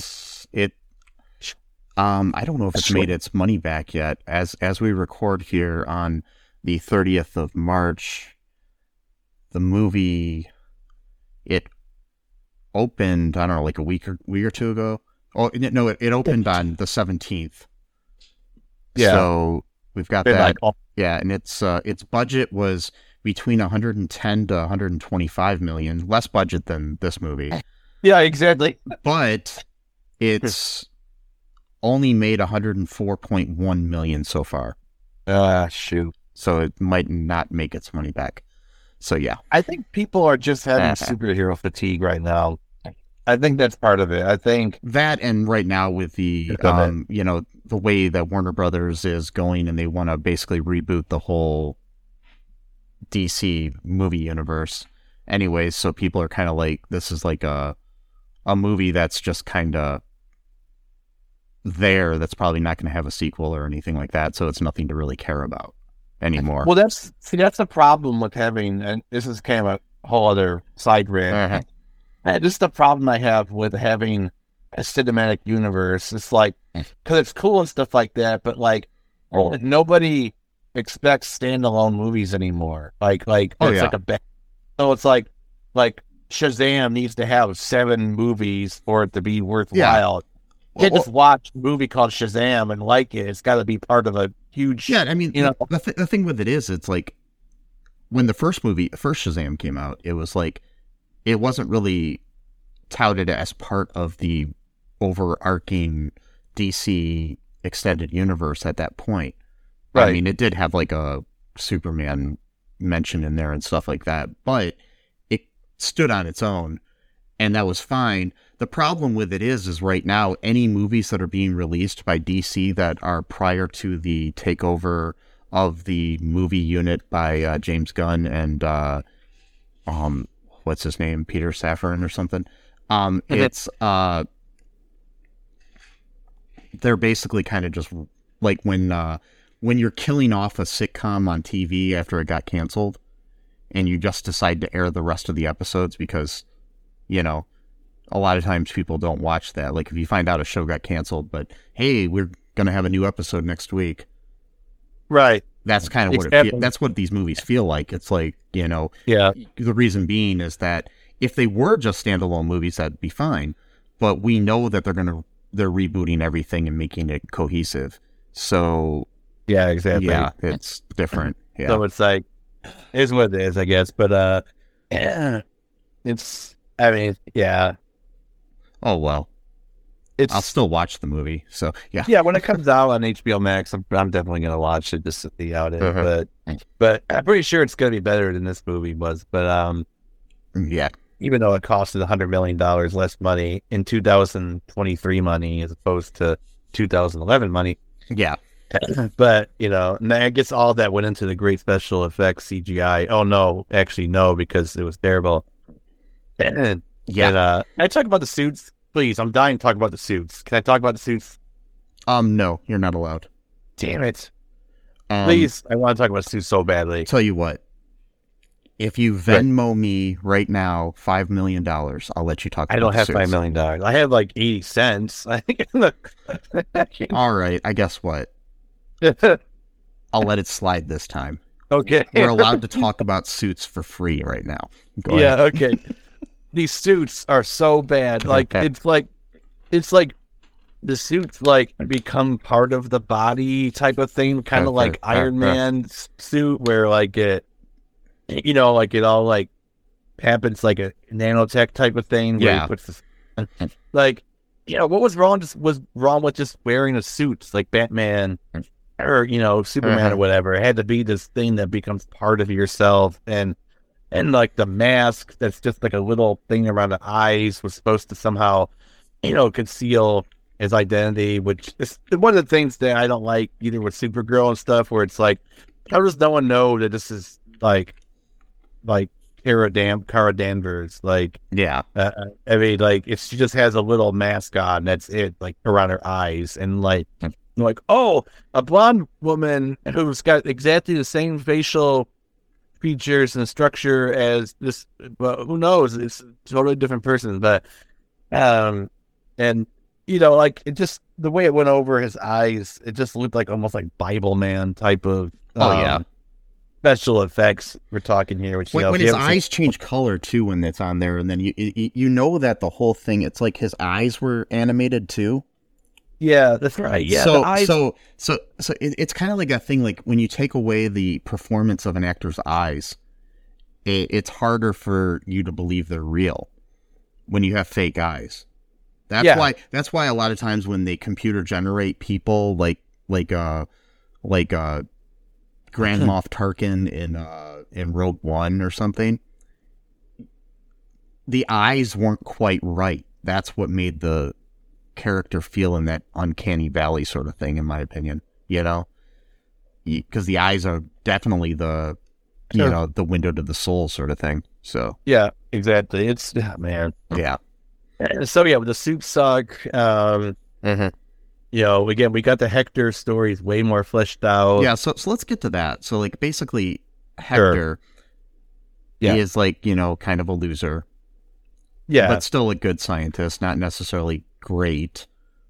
I don't know if it's made its money back yet. As we record here on the 30th of March, the movie, it opened, I don't know, like a week or two ago. Oh no, it opened on the 17th. Yeah. So we've got that. And its budget was between 110 to 125 million, less budget than this movie.
Yeah, exactly.
But it's only made 104.1 million so far.
Shoot.
So it might not make its money back. So yeah.
I think people are just having superhero fatigue right now. I think that's part of it. I think
that, and right now with the the way that Warner Brothers is going, and they want to basically reboot the whole DC movie universe anyways, so people are kind of like, this is like a movie that's just kind of there, that's probably not going to have a sequel or anything like that, so it's nothing to really care about anymore.
Well, that's the problem with having, and this is kind of a whole other side rant, this is the problem I have with having a cinematic universe. It's like, because it's cool and stuff like that, but like nobody expects standalone movies anymore. Like so it's like Shazam needs to have 7 movies for it to be worthwhile. You can't just watch a movie called Shazam and like it. It's got to be part of a huge.
Yeah, I mean, the thing with it is, it's like when the first Shazam came out, it was like, it wasn't really touted as part of the overarching DC extended universe at that point. Right. I mean, it did have like a Superman mention in there and stuff like that, but it stood on its own, and that was fine. The problem with it is right now, any movies that are being released by DC that are prior to the takeover of the movie unit by James Gunn and what's his name, Peter Safran or something. It's they're basically kind of just like when you're killing off a sitcom on TV after it got canceled, and you just decide to air the rest of the episodes because, a lot of times people don't watch that. Like if you find out a show got canceled, but hey, we're gonna have a new episode next week.
Right.
That's kind of that's what these movies feel like. It's like, the reason being is that if they were just standalone movies, that'd be fine. But we know that they're rebooting everything and making it cohesive. So
yeah, exactly.
Yeah, it's different. Yeah.
So it's like, it's what it is, I guess. But it's, I mean, yeah.
Oh well. I'll still watch the movie, so yeah.
Yeah, when it comes out on HBO Max, I'm definitely gonna watch it just to see how it is. But I'm pretty sure it's gonna be better than this movie was. But
yeah,
even though it costed $100 million less money in 2023 money as opposed to 2011 money.
Yeah.
But, you know, and I guess all that went into the great special effects CGI. Oh, no, actually, no, because it was terrible. And, can I talk about the suits? Please, I'm dying to talk about the suits. Can I talk about the suits?
No, you're not allowed.
Damn it. Please, I want to talk about suits so badly.
Tell you what. If you Venmo me right now $5 million, I'll let you talk about
I don't have
suits.
$5 million. I have like 80 cents.
All right, I guess what? I'll let it slide this time.
Okay.
We're allowed to talk about suits for free right now. Go ahead.
Okay. These suits are so bad. Like it's like the suits like become part of the body type of thing, kind of like Iron Man's suit, where like it, you know, like it all like happens like a nanotech type of thing. Where he puts this, like, you know, what was wrong with just wearing a suit like Batman or, you know, Superman or whatever. It had to be this thing that becomes part of yourself, and like the mask that's just like a little thing around the eyes was supposed to somehow, you know, conceal his identity, which is one of the things that I don't like either with Supergirl and stuff, where it's like, how does no one know that this is like Kara Danvers? Like, I mean, like, if she just has a little mask on, that's it, like around her eyes, and like, oh, a blonde woman who's got exactly the same facial features and structure as this, well, who knows? It's a totally different person, but and you know, like, it just, the way it went over his eyes, it just looked like almost like Bible Man type of special effects we're talking here. Which, you know,
when his eyes change color too when it's on there, and then you know that the whole thing, it's like his eyes were animated too.
Yeah, that's right. Yeah,
so it's kind of like that thing, like when you take away the performance of an actor's eyes, it's harder for you to believe they're real when you have fake eyes. That's why a lot of times when they computer generate people like Grand Moff Tarkin in Rogue One or something, the eyes weren't quite right. That's what made the character feel in that uncanny valley sort of thing, in my opinion, you know, because the eyes are definitely the you know, the window to the soul sort of thing. So
yeah, exactly. It's man.
Yeah.
So yeah, with the suit suck. You know, again, we got the Hector stories way more fleshed out.
Yeah, so let's get to that. So like basically Hector is like, you know, kind of a loser. Yeah. But still a good scientist, not necessarily great.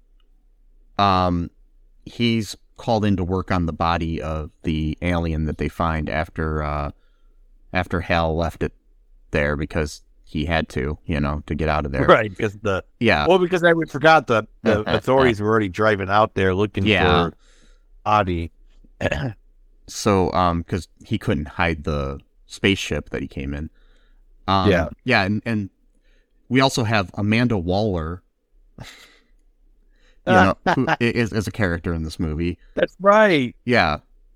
He's called in to work on the body of the alien that they find after Hal left it there because he had to, you know, to get out of there.
Right, because because I forgot the authorities were already driving out there looking for Adi.
So, because he couldn't hide the spaceship that he came in. And we also have Amanda Waller, you know, who is a character in this movie.
That's right.
Yeah.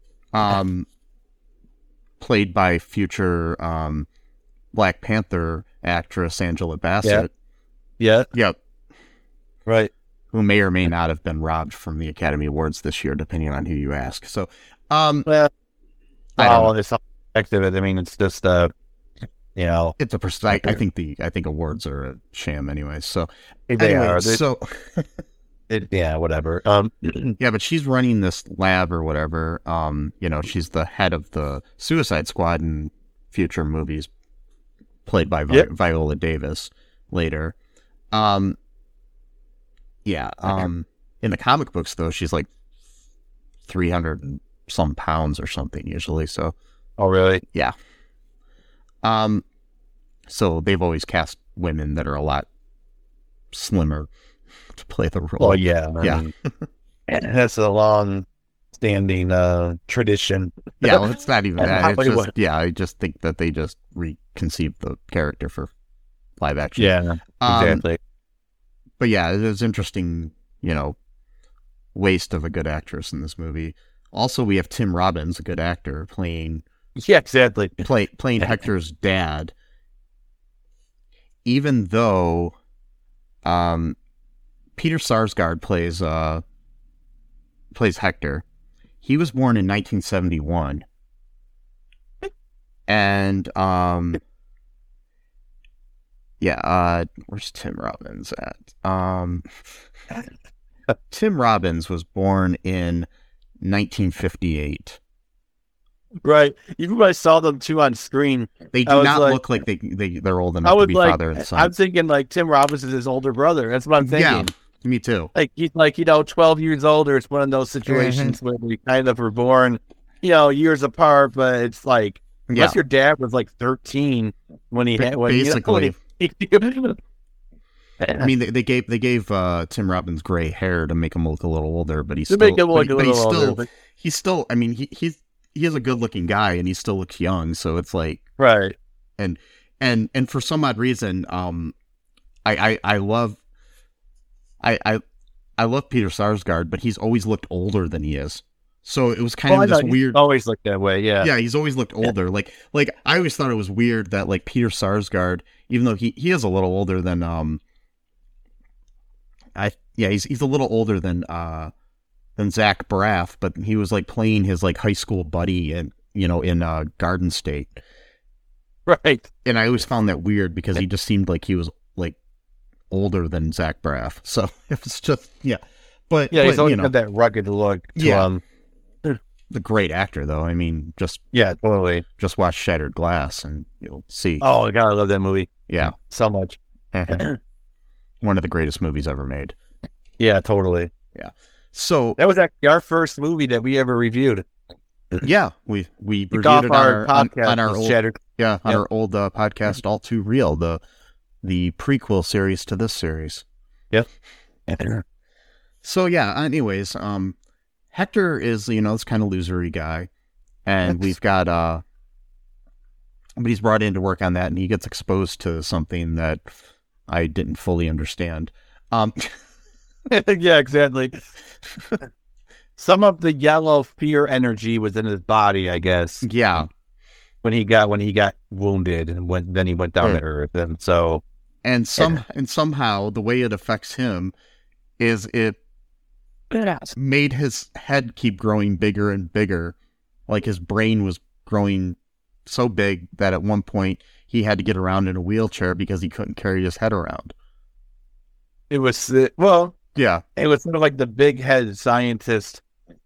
Played by future Black Panther actress Angela Bassett.
Yep. Right.
Who may or may not have been robbed from the Academy Awards this year, depending on who you ask. So,
it's all effective. I mean, it's just you know,
it's a I think awards are a sham anyway. So
they are.
So
whatever.
Yeah, but she's running this lab or whatever. You know, she's the head of the Suicide Squad in future movies, played by Viola Davis later. In the comic books though, she's like 300 and some pounds or something usually. So,
oh really?
Yeah. So they've always cast women that are a lot slimmer to play the role.
Oh yeah, I mean, that's a long-standing tradition.
Yeah, well, it's not even that. It's just, I just think that they just reconceived the character for live action.
Yeah, exactly.
But yeah, it was interesting, you know, waste of a good actress in this movie. Also, we have Tim Robbins, a good actor, playing.
Yeah, exactly.
Playing Hector's dad. even though Peter Sarsgaard plays Hector, he was born in 1971. And where's Tim Robbins at? Tim Robbins was born in 1958.
Right. Even when I saw them two on screen,
they do not look like they're old enough to be father and son.
I'm thinking like Tim Robbins is his older brother. That's what I'm thinking.
Yeah, me too.
Like he's 12 years older. It's one of those situations where we kind of were born, years apart, but it's like, unless your dad was like 13 when he had
basically. I mean, they gave Tim Robbins gray hair to make him look a little older, but he's still. I mean, he is a good looking guy, and he still looks young. So it's like
right.
And for some odd reason, I love Peter Sarsgaard, but he's always looked older than he is. So it was kind of this weird.
Always looked that way, yeah.
Yeah, he's always looked older. Like I always thought it was weird that like Peter Sarsgaard, even though he is a little older than he's a little older than Zach Braff, but he was like playing his like high school buddy in Garden State.
Right.
And I always found that weird because he just seemed like he was like older than Zach Braff. So it was just But
he's always got that rugged look to him.
The great actor, though. I mean,
totally.
Just watch Shattered Glass, and you'll see.
Oh God, I love that movie.
Yeah,
so much.
One of the greatest movies ever made.
Yeah, totally.
Yeah. So
that was actually our first movie that we ever reviewed.
Yeah, we reviewed it on our old
Shattered.
Yeah, on our old podcast, All Too Real, the prequel series to this series.
Yep.
So yeah. Anyways, Hector is, this kind of losery guy, and we've got, but he's brought in to work on that, and he gets exposed to something that I didn't fully understand.
Yeah, exactly. Some of the yellow fear energy was in his body, I guess.
Yeah.
When he got wounded, and then he went down to Earth, and so.
And somehow the way it affects him is it made his head keep growing bigger and bigger. Like his brain was growing so big that at one point he had to get around in a wheelchair because he couldn't carry his head around.
It was, it was sort of like the big head scientist,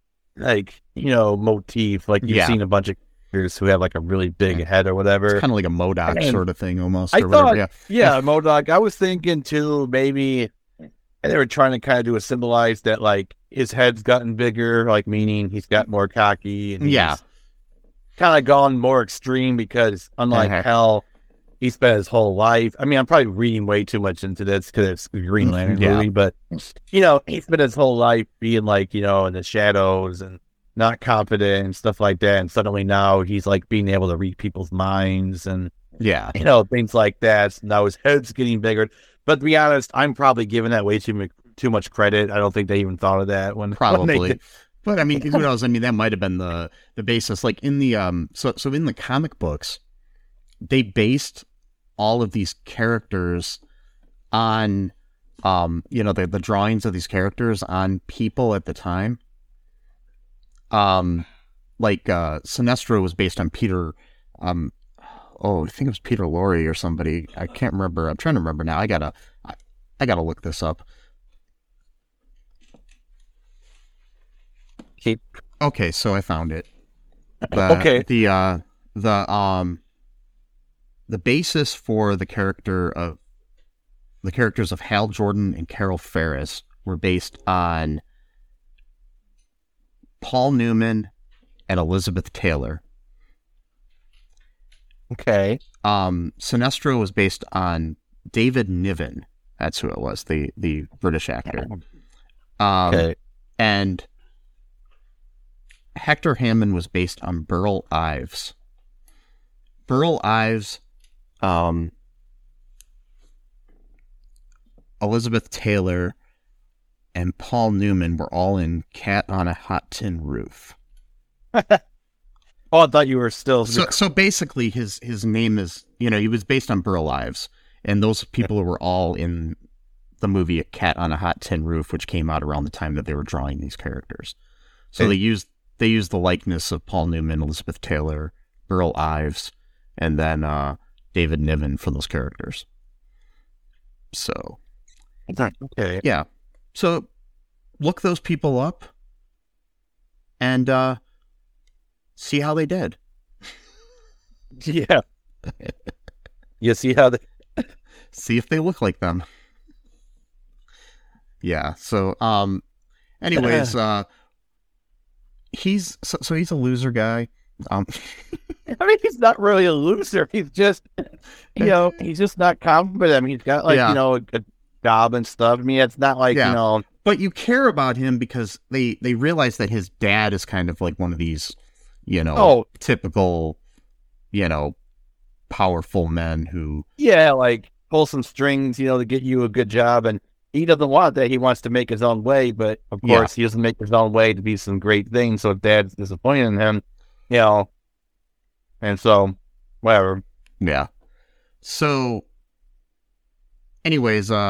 motif. Like you've seen a bunch of characters who have like a really big head or whatever.
It's kind of like a MODOK sort of thing almost.
MODOK. I was thinking too, maybe they were trying to kind of do a symbolize that like his head's gotten bigger, like meaning he's got more cocky, and kind of gone more extreme because unlike Hell, he spent his whole life. I mean, I'm probably reading way too much into this because it's a Green Lantern movie, but he spent his whole life being like in the shadows and not confident and stuff like that, and suddenly now he's like being able to read people's minds and things like that. So now his head's getting bigger. But to be honest, I'm probably giving that way too much credit. I don't think they even thought of that when
probably. But I mean, who knows? I mean, that might have been the basis. Like in the so in the comic books, they based all of these characters on the drawings of these characters on people at the time. Sinestro was based on Peter. I think it was Peter Lorre or somebody. I can't remember. I'm trying to remember now. I gotta look this up. Okay, so I found it. The basis for the characters of Hal Jordan and Carol Ferris were based on Paul Newman and Elizabeth Taylor.
Okay.
Sinestro was based on David Niven. That's who it was, the British actor.
Okay.
And Hector Hammond was based on Burl Ives. Burl Ives, Elizabeth Taylor, and Paul Newman were all in Cat on a Hot Tin Roof.
Oh, I thought you were still...
So basically his name is, he was based on Burl Ives. And those people were all in the movie A Cat on a Hot Tin Roof, which came out around the time that they were drawing these characters. So they used the likeness of Paul Newman, Elizabeth Taylor, Earl Ives, and then David Niven for those characters. So,
okay.
Yeah. So look those people up and see how they did.
Yeah. You see how they...
See if they look like them. Yeah. So, anyways, he's a loser guy.
I mean, he's not really a loser. He's just, he's just not confident. I mean, he's got a job and stuff. I mean, it's not like,
But you care about him because they realize that his dad is kind of like one of these, typical, powerful men who...
Yeah, like pull some strings, to get you a good job. And he doesn't want that. He wants to make his own way. But, of course, he doesn't make his own way to be some great things. So if dad's disappointed in him, and so, whatever.
Yeah. So, anyways,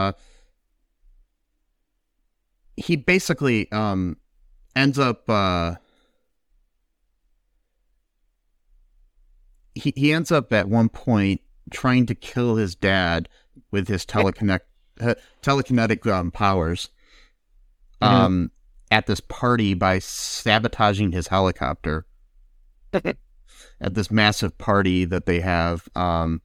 he basically ends up... He ends up at one point trying to kill his dad with his telekinetic powers at this party by sabotaging his helicopter at this massive party that they have. And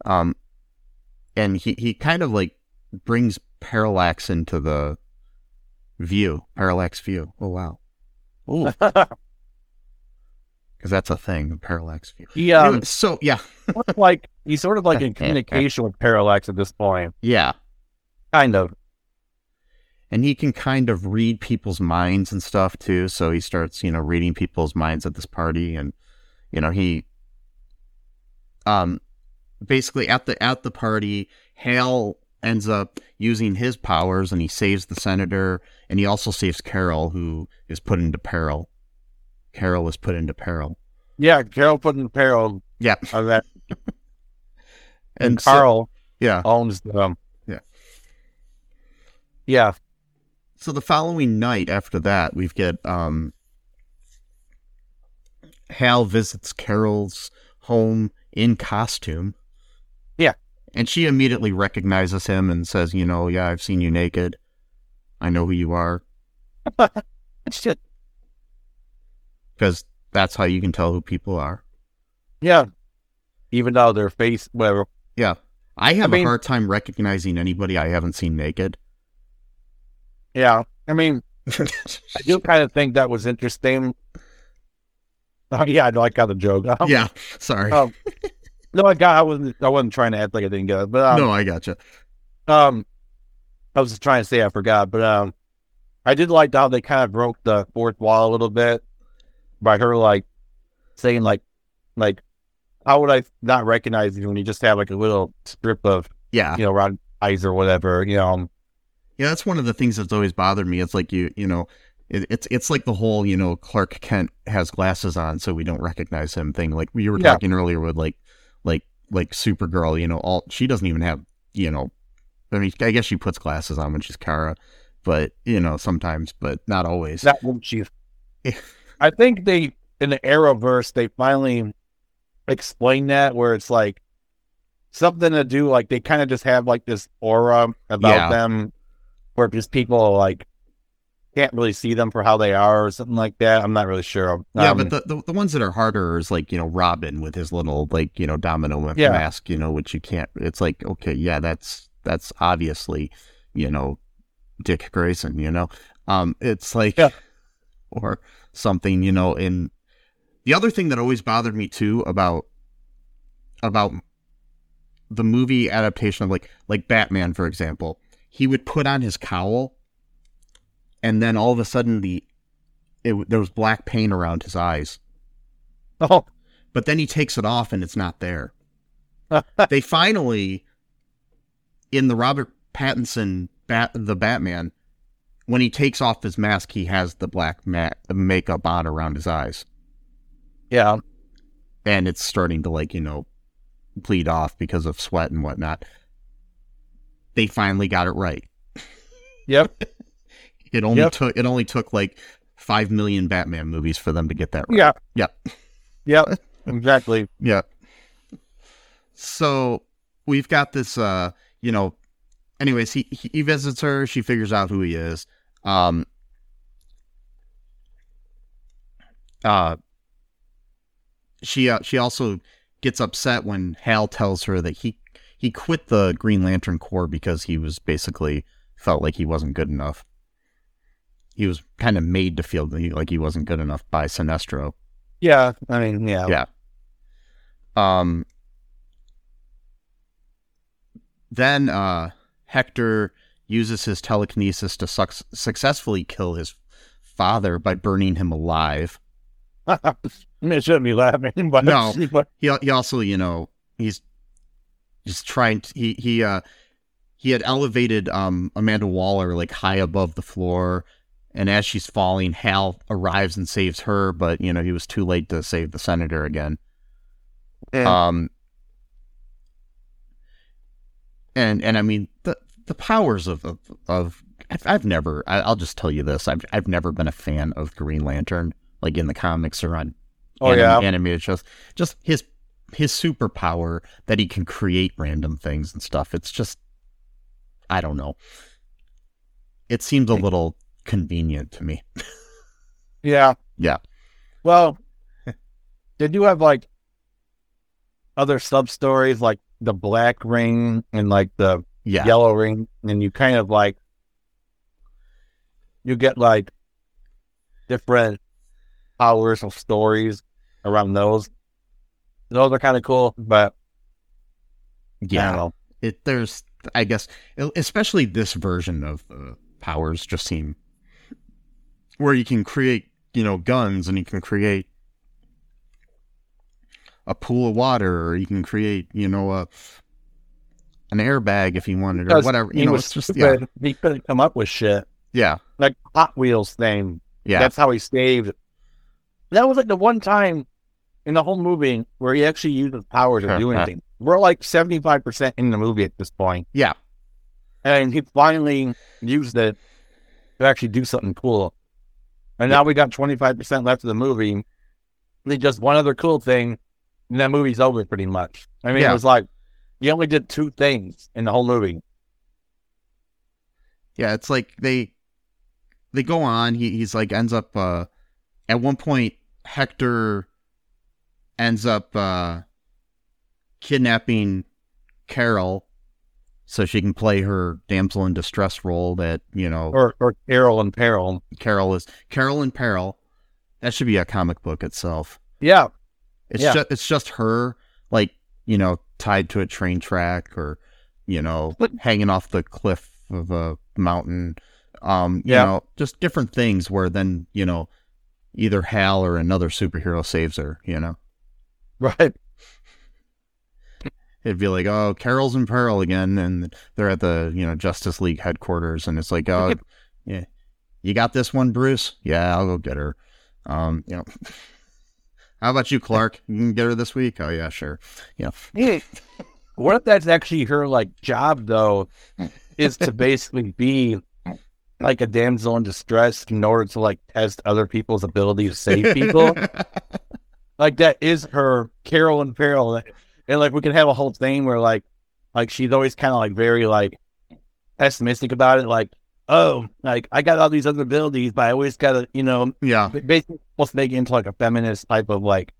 he kind of like brings Parallax into the view. Parallax view. Oh, wow. Ooh. Because that's a thing, the Parallax view.
Yeah.
So, yeah.
He's sort of like in communication with Parallax at this point.
Yeah.
Kind of.
And he can kind of read people's minds and stuff, too. So he starts, reading people's minds at this party. And, he... basically, at the party, Hal ends up using his powers, and he saves the senator. And he also saves Carol, who is put into peril. Carol is put into peril.
Yeah, Carol put into peril.
Yeah.
That.
and
Carl
so,
owns them.
Yeah.
Yeah.
So the following night after that, we get Hal visits Carol's home in costume.
Yeah.
And she immediately recognizes him and says, yeah, I've seen you naked. I know who you are.
Shit.
Because that's how you can tell who people are.
Yeah. Even though their face, whatever.
Yeah. I have a hard time recognizing anybody I haven't seen naked.
Yeah. I mean, I do kind of think that was interesting. Yeah, no, I got the joke.
Yeah. Sorry.
No, I wasn't trying to act like I didn't get it. But
no, I gotcha.
I was just trying to say I forgot, but I did like how they kind of broke the fourth wall a little bit. By her saying how would I not recognize you when you just have like a little strip of around eyes or whatever, Yeah,
that's one of the things that's always bothered me. It's like it's like the whole Clark Kent has glasses on so we don't recognize him thing. Like we were talking earlier with like Supergirl. She doesn't even have I mean, I guess she puts glasses on when she's Kara, but sometimes, but not always.
Not when she's. I think in the Arrowverse, they finally explained that where it's like something to do, like they kind of just have like this aura about them where just people can't really see them for how they are or something like that. I'm not really sure.
Yeah, but the ones that are harder is Robin with his little domino mask, which you can't, it's like, okay, yeah, that's obviously, Dick Grayson, it's like, or something, in the other thing that always bothered me too about the movie adaptation of like Batman, for example, he would put on his cowl and then all of a sudden there was black paint around his eyes.
Oh,
but then he takes it off and it's not there. They finally, in the Robert Pattinson the Batman, when he takes off his mask, he has the black makeup on around his eyes.
Yeah.
And it's starting to bleed off because of sweat and whatnot. they finally got it right.
Yep.
It only took like 5 million Batman movies for them to get that right.
Yeah.
Yep.
Yep. Exactly.
Yeah. So we've got this, anyways, he visits her. She figures out who he is. She also gets upset when Hal tells her that he quit the Green Lantern Corps because he was basically felt like he wasn't good enough. He was kind of made to feel like he wasn't good enough by Sinestro.
Yeah, I mean, yeah.
Then Hector uses his telekinesis to successfly kill his father by burning him alive.
I mean, I shouldn't be laughing, but
no, he also, he's just trying to, he had elevated Amanda Waller like high above the floor, and as she's falling, Hal arrives and saves her, but he was too late to save the senator again.
Yeah.
And I mean the powers of I'll just tell you this, I've never been a fan of Green Lantern, like in the comics or on animated shows. Just his superpower that he can create random things and stuff. It's just, I don't know. It seems a little convenient to me.
Yeah.
Yeah.
Well, they do have like other sub stories like the Black Ring and like the Yellow Ring, and you kind of like you get like different powers of stories around those. Those are kind of cool, but
yeah, I don't know. There's, I guess, especially this version of powers just seem where you can create, guns, and you can create a pool of water, or you can create, an airbag if you wanted, or whatever. It's just
he couldn't come up with shit.
Yeah,
like Hot Wheels thing.
Yeah,
that's how he saved. That was like the one time in the whole movie where he actually used his powers to do anything. We're like 75% in the movie at this point.
Yeah,
and he finally used it to actually do something cool. And now we got 25% left of the movie. They just one other cool thing, and that movie's over pretty much. I mean, It was like he only did 2 things in the whole movie.
Yeah, it's like they go on. He's like ends up at one point. Hector ends up kidnapping Carol so she can play her damsel in distress role that,
or Carol in Peril.
Carol in Peril. That should be a comic book itself.
Yeah.
It's just her, like, tied to a train track or, hanging off the cliff of a mountain. Just different things where then, either Hal or another superhero saves her,
Right.
It'd be like, oh, Carol's in peril again, and they're at the, Justice League headquarters, and it's like, oh, yeah, you got this one, Bruce? Yeah, I'll go get her. How about you, Clark? You can get her this week? Oh, yeah, sure. Yeah.
What if that's actually her, like, job, though, is to basically be like a damsel in distress in order to like test other people's ability to save people? Like that is her Carol in Peril. And like we can have a whole thing where like she's always kind of like very like pessimistic about it. Like, oh, like I got all these other abilities, but I always gotta, basically supposed to make it into like a feminist type of like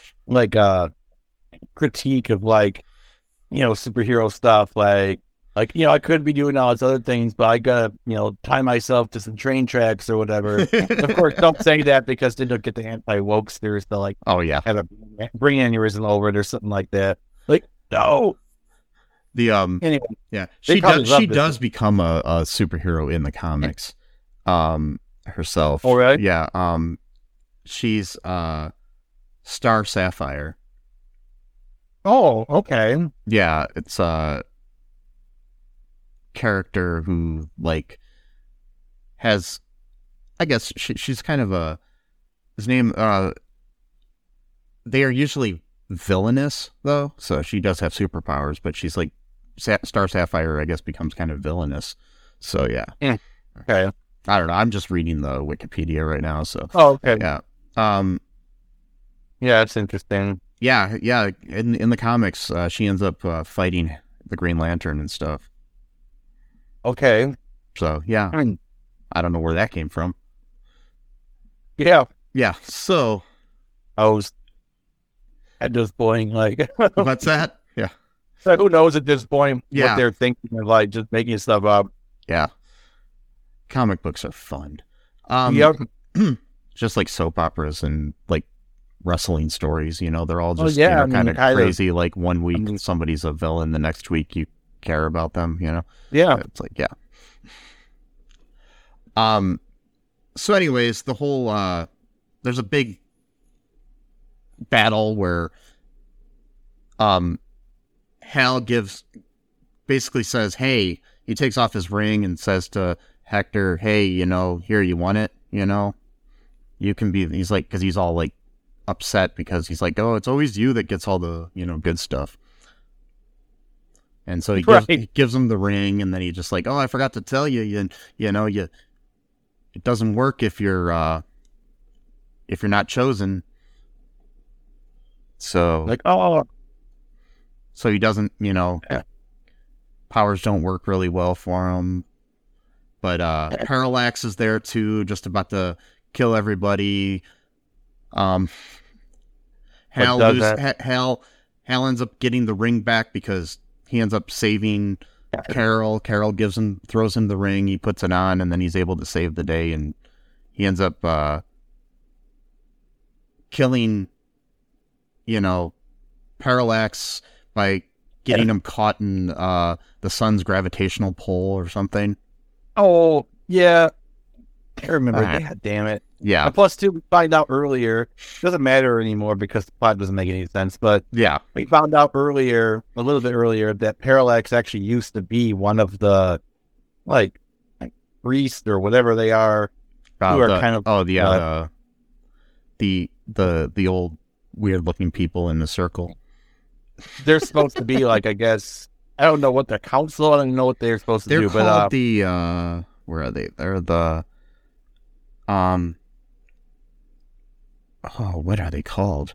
critique of like, superhero stuff. Like, I could be doing all these other things, but I gotta, tie myself to some train tracks or whatever. Of course, don't say that because then you'll get the anti-wokesters to like,
oh yeah,
have a brain aneurysm over it or something like that. Like, no.
Anyway, yeah, she does become a superhero in the comics, herself.
Oh, really?
Yeah. She's Star Sapphire.
Oh, okay.
Yeah, it's character who like has, I guess she's kind of his name they are usually villainous though, so she does have superpowers, but she's Star Sapphire, I guess, becomes kind of villainous. So yeah.
Okay.
I don't know. I'm just reading the Wikipedia right now. So.
Oh, okay.
Yeah.
Yeah, it's interesting.
Yeah. In the comics, she ends up fighting the Green Lantern and stuff.
Okay.
So yeah, I don't know where that came from.
Yeah.
Yeah. So
I was at this point, like,
what's that? Yeah.
So who knows at this point
Yeah.
what they're thinking of, like, just making stuff up.
Yeah. Comic books are fun.
Yep.
Just like soap operas and like wrestling stories, you know, they're all just
yeah,
kind of
kind of.
crazy. Like one week somebody's a villain, the next week you care about them, you know?
Yeah.
It's like, yeah. So anyways, the whole, there's a big battle where, Hal basically says, hey, he takes off his ring and says to Hector, hey, you know, here, you want it, you know, you can be, he's like, cause he's all like upset because he's like, oh, it's always you that gets all the, you know, good stuff. And so he gives him the ring, and then he just like, oh, I forgot to tell you, you know, it doesn't work if you're not chosen. So
Like, oh,
so he doesn't, you know, powers don't work really well for him. But Parallax is there too, just about to kill everybody. Hal ends up getting the ring back because he ends up saving Carol. Carol throws him the ring. He puts it on, and then he's able to save the day. And he ends up killing, you know, Parallax by getting him caught in the sun's gravitational pull or something.
Oh, yeah. I remember. God damn it.
Yeah.
And plus, too, we find out earlier. It doesn't matter anymore because the plot doesn't make any sense. But
yeah,
we found out a little bit earlier, that Parallax actually used to be one of the, like priests or whatever they are, who are kind of.
Oh, the old weird looking people in the circle.
They're supposed to be like, I guess, I don't know what the council. I don't know what they're supposed to do.
They're called
but
where are they? They're the what are they called?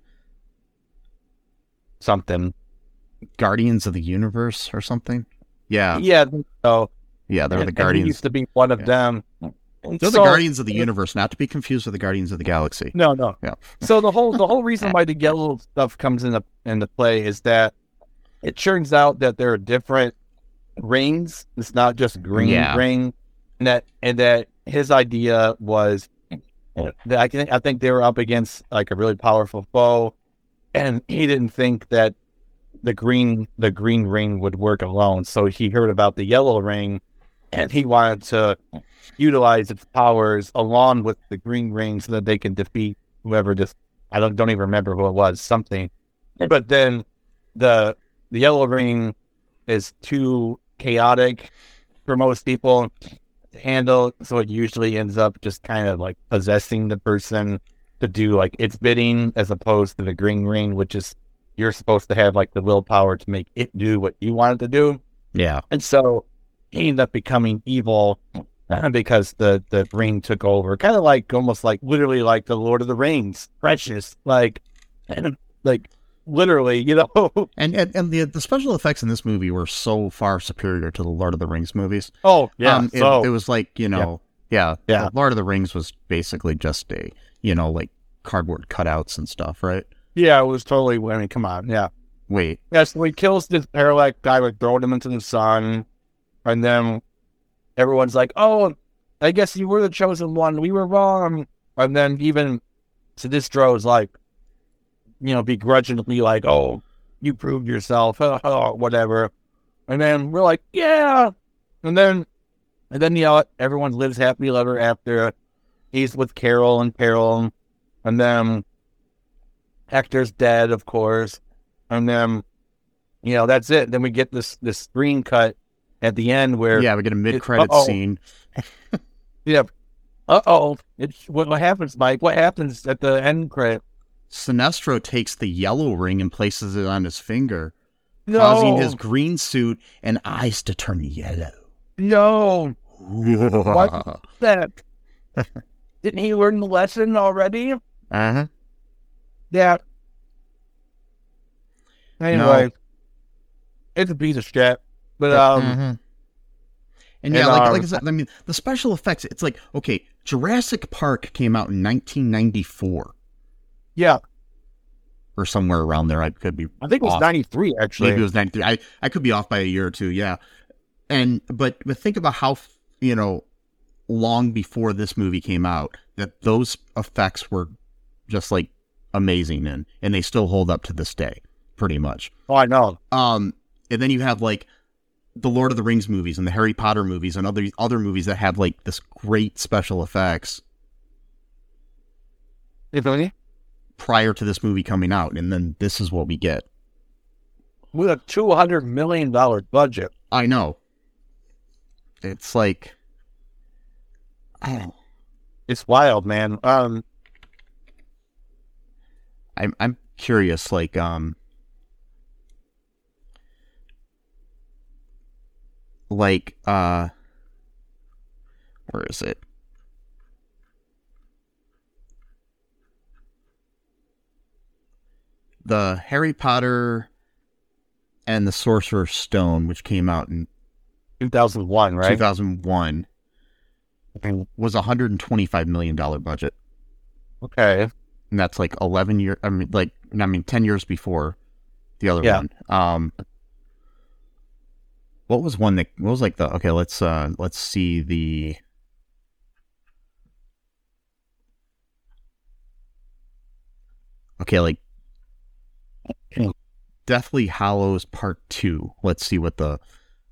Something.
Guardians of the Universe or something? Yeah.
Yeah. So
yeah, they're the Guardians.
He used to be one of them.
They're the Guardians of the Universe, not to be confused with the Guardians of the Galaxy.
No.
Yeah.
So the whole reason why the yellow stuff comes into play is that it turns out that there are different rings. It's not just green ring, and that his idea was that I think they were up against like a really powerful foe, and he didn't think that the green ring would work alone. So he heard about the yellow ring, and he wanted to utilize its powers along with the green ring so that they can defeat whoever. I don't even remember who it was. Something, but then the yellow ring is too chaotic for most people to handle, so it usually ends up just kind of like possessing the person to do like its bidding, as opposed to the green ring, which is you're supposed to have like the willpower to make it do what you want it to do.
Yeah.
And so he ended up becoming evil because the ring took over, kind of like almost like literally like the Lord of the Rings, Precious, like literally, you know. And
the special effects in this movie were so far superior to the Lord of the Rings movies.
Oh yeah,
it was like, you know, yeah. The Lord of the Rings was basically just a, you know, like cardboard cutouts and stuff, right?
Yeah, it was totally. I mean, come on, yeah.
Wait.
Yeah, so he kills this Parallax guy by throwing him into the sun, and then everyone's like, "Oh, I guess you were the chosen one. We were wrong." And then even Sinestro is like, you know, begrudgingly like, "Oh, you proved yourself," whatever. And then we're like, "Yeah." And then you know, everyone lives happily ever after. He's with Carol, and then Hector's dead, of course. And then, you know, that's it. Then we get this screen cut at the end where
we get a mid-credit scene.
Yeah. What happens, Mike? What happens at the end credit?
Sinestro takes the yellow ring and places it on his finger, causing his green suit and eyes to turn yellow.
No. What's that? Didn't he learn the lesson already?
Uh-huh.
Yeah. Anyway, it's a piece of shit. But
And yeah, like I said, I mean, the special effects, it's like, okay, Jurassic Park came out in 1994.
Yeah.
Or somewhere around there. I could be
I think it was
off.
93, actually.
Maybe it was 93. I could be off by a year or two, yeah. But think about how, long before this movie came out, that those effects were just like amazing and they still hold up to this day, pretty much.
Oh, I know.
And then you have like the Lord of the Rings movies and the Harry Potter movies and other movies that have like this great special effects prior to this movie coming out, and then this is what we get
with a $200 million budget.
I know. It's like, I don't know.
It's wild, man.
I'm curious, like, where is it? The Harry Potter and the Sorcerer's Stone, which came out in
2001, right?
2001, was $125 million budget.
Okay.
And that's like 11 years, 10 years before the other one. What was okay, let's see the, okay, like, Deathly Hallows Part 2. Let's see what that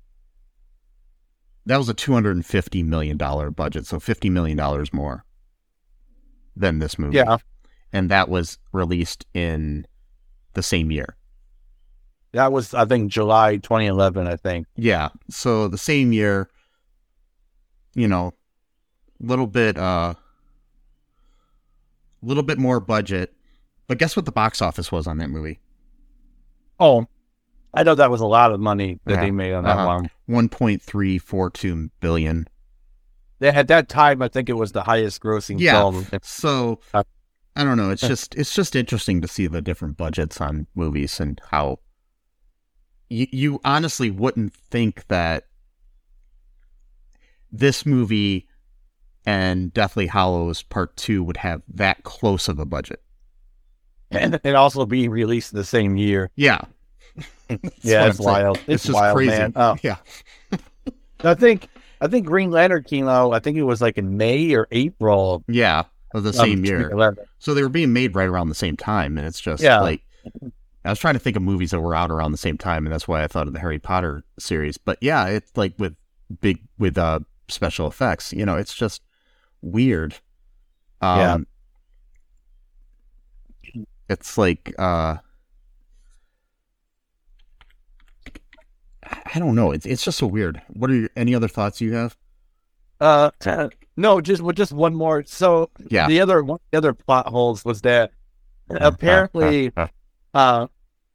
was a $250 million budget, so $50 million more than this movie.
Yeah.
And that was released in the same year.
That was, I think, July 2011, I think.
Yeah. So the same year, little bit more budget. But guess what the box office was on that movie?
Oh, I know that was a lot of money that they made on that one.
$1.342 billion.
At that time, I think it was the highest grossing film.
So I don't know. It's just interesting to see the different budgets on movies and how you honestly wouldn't think that this movie and Deathly Hallows Part 2 would have that close of a budget.
And it also being released the same year.
Yeah.
Yeah, it's wild. It's
just
wild,
crazy.
Man. Oh.
Yeah.
I think Green Lantern came out, I think it was like in May or April.
Yeah, of the same year.
2011.
So they were being made right around the same time, and it's just like, I was trying to think of movies that were out around the same time, and that's why I thought of the Harry Potter series. But yeah, it's like with special effects, it's just weird. It's like, I don't know. It's just so weird. What are any other thoughts you have?
No, just one more. So the other plot holes was that apparently, Hal,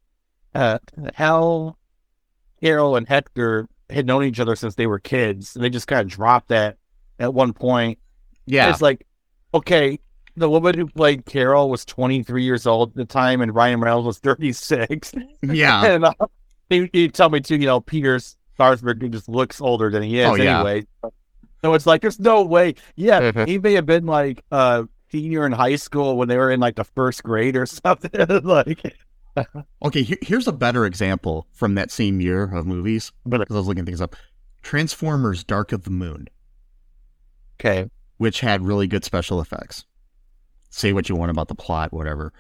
Carol, and Hector had known each other since they were kids, and they just kind of dropped that at one point.
Yeah,
it's like, okay, the woman who played Carol was 23 years old at the time, and Ryan Reynolds was 36.
Yeah.
And you tell me too, Peter Sarsgaard just looks older than he is anyway. So it's like, there's no way. Yeah, he may have been like a senior in high school when they were in like the first grade or something. Like,
okay, here's a better example from that same year of movies, because I was looking things up. Transformers Dark of the Moon.
Okay.
Which had really good special effects. Say what you want about the plot, whatever.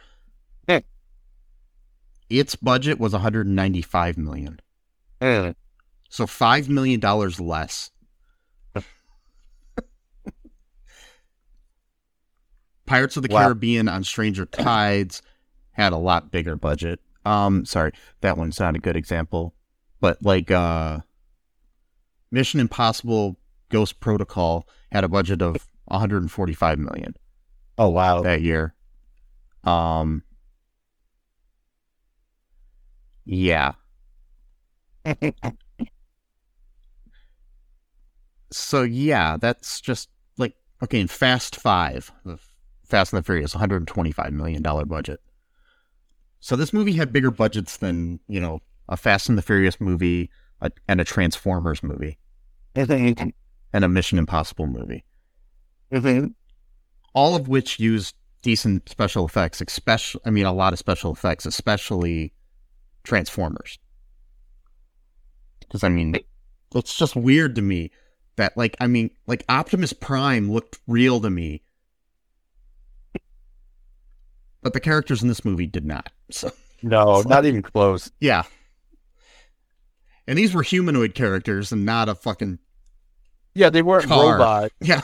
Its budget was $195 million. So $5 million less. Pirates of the Caribbean on Stranger Tides had a lot bigger budget. Sorry, that one's not a good example. But like Mission Impossible Ghost Protocol had a budget of $145 million.
Oh wow.
That year. Yeah. So yeah, that's just like, okay, in Fast 5, Fast and the Furious, $125 million budget. So this movie had bigger budgets than, a Fast and the Furious movie and a Transformers movie. And a Mission Impossible movie. All of which used decent special effects, a lot of special effects, especially Transformers. Because, it's just weird to me that, Optimus Prime looked real to me. But the characters in this movie did not. So
no, not even close.
Yeah. And these were humanoid characters and not a fucking...
Yeah, they weren't robots.
Yeah.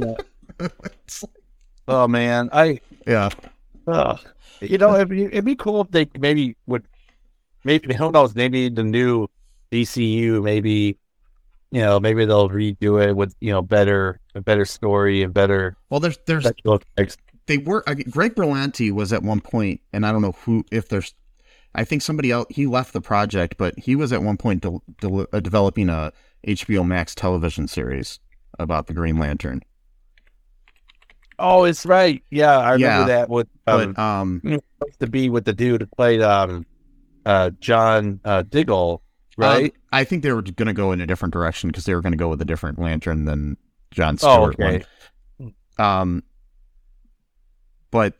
Oh, man.
Yeah.
It'd be cool if they maybe who knows, maybe the new DCU, maybe they'll redo it with, a better story and better...
Well, there's they were... Greg Berlanti was at one point, and I don't know I think somebody else, he left the project, but he was at one point developing a HBO Max television series about the Green Lantern.
Oh, it's right. Yeah, I remember that with supposed to be with the dude who played John Diggle, right?
I think they were going to go in a different direction because they were going to go with a different Lantern than John Stewart one. But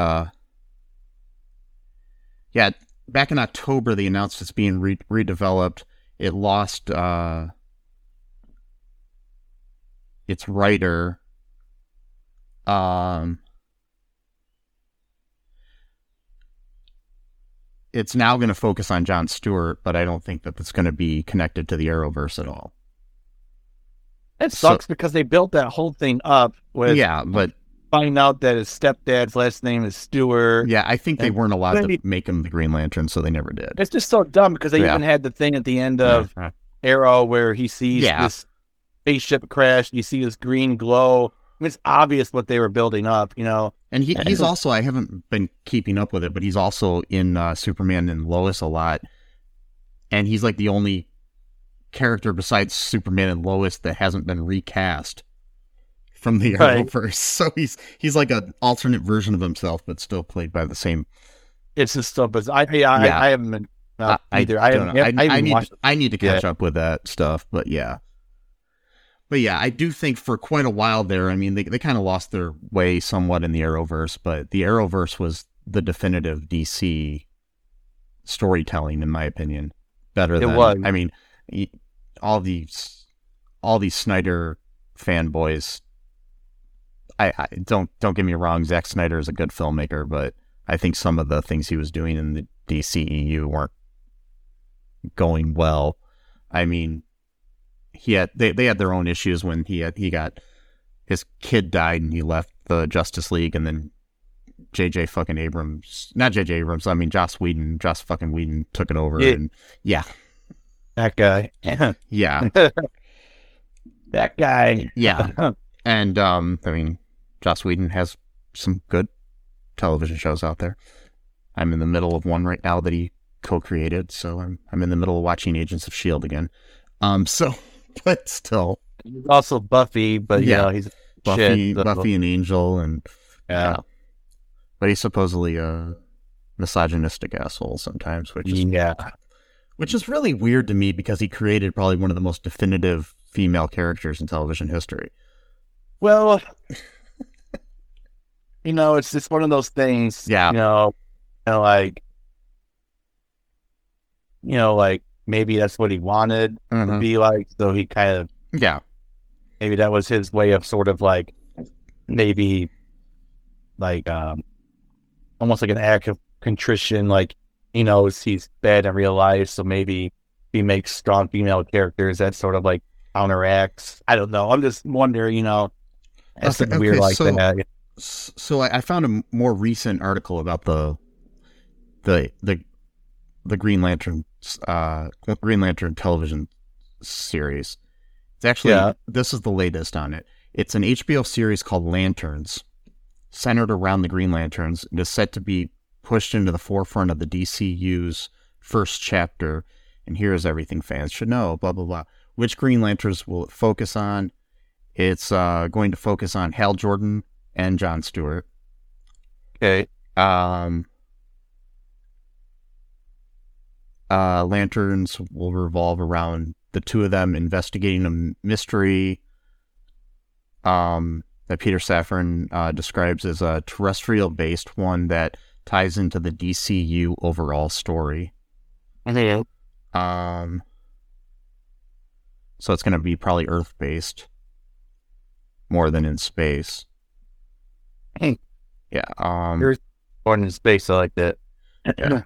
back in October, they announced it's being redeveloped. It lost its writer. It's now going to focus on John Stewart, but I don't think that it's going to be connected to the Arrowverse at all.
It sucks because they built that whole thing up with
but
finding out that his stepdad's last name is Stewart.
Yeah, I think they weren't allowed to make him the Green Lantern, so they never did.
It's just so dumb because they even had the thing at the end of Arrow where he sees this spaceship crash, you see this green glow. It's obvious what they were building up,
And he's also, I haven't been keeping up with it, but he's also in Superman and Lois a lot. And he's like the only character besides Superman and Lois that hasn't been recast from the Arrowverse. So he's like an alternate version of himself, but still played by the same.
It's just so bizarre. I haven't been either.
I need to catch up with that stuff, but yeah. But yeah, I do think for quite a while there, they kind of lost their way somewhat in the Arrowverse, but the Arrowverse was the definitive DC storytelling, in my opinion. Better than... It was. All these Snyder fanboys, I don't get me wrong, Zack Snyder is a good filmmaker, but I think some of the things he was doing in the DCEU weren't going well. They had their own issues when his kid died and he left the Justice League, and then Joss fucking Whedon took it over. And
that guy.
Yeah.
That guy.
Yeah. And, Joss Whedon has some good television shows out there. I'm in the middle of one right now that he co-created, so I'm in the middle of watching Agents of S.H.I.E.L.D. again. But still.
He's also Buffy, but he's
Buffy and Angel, and but he's supposedly a misogynistic asshole sometimes, which is really weird to me because he created probably one of the most definitive female characters in television history.
Well, it's just one of those things. Yeah. Maybe that's what he wanted to be like, so he kind of...
Yeah.
Maybe that was his way of sort of maybe almost like an act of contrition, he knows he's bad in real life, so maybe he makes strong female characters that sort of counteracts. I don't know. I'm just wondering, something weird that.
So I found a more recent article about the Green Lantern television series. It's actually this is the latest on it. It's an HBO series called Lanterns, centered around the Green Lanterns. It is set to be pushed into the forefront of the DCU's first chapter, and here is everything fans should know, blah, blah, blah. Which Green Lanterns will it focus on? It's going to focus on Hal Jordan and John Stewart.
Okay.
Lanterns will revolve around the two of them investigating a mystery that Peter Safran describes as a terrestrial-based one that ties into the DCU overall story.
Yeah.
So it's going to be probably Earth-based more than in space.
Hey.
Yeah.
Earth, born in space, I like that.
Yeah.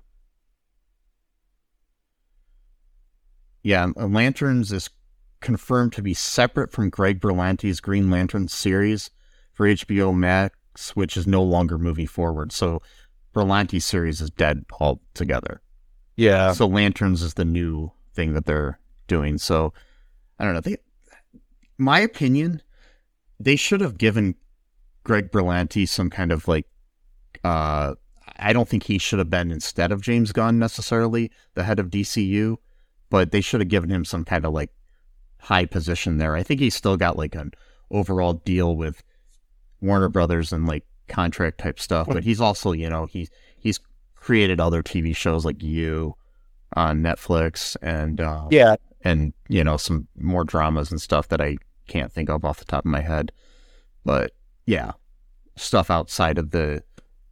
Yeah, Lanterns is confirmed to be separate from Greg Berlanti's Green Lantern series for HBO Max, which is no longer moving forward. So Berlanti's series is dead altogether.
Yeah.
So Lanterns is the new thing that they're doing. So I don't know. My opinion, they should have given Greg Berlanti some kind of like, I don't think he should have been instead of James Gunn necessarily the head of DCU, but they should have given him some kind of like high position there. I think he's still got like an overall deal with Warner Brothers and like contract type stuff, but he's also, you know, he's created other TV shows like You on Netflix and and you know, some more dramas and stuff that I can't think of off the top of my head. But yeah, stuff outside of the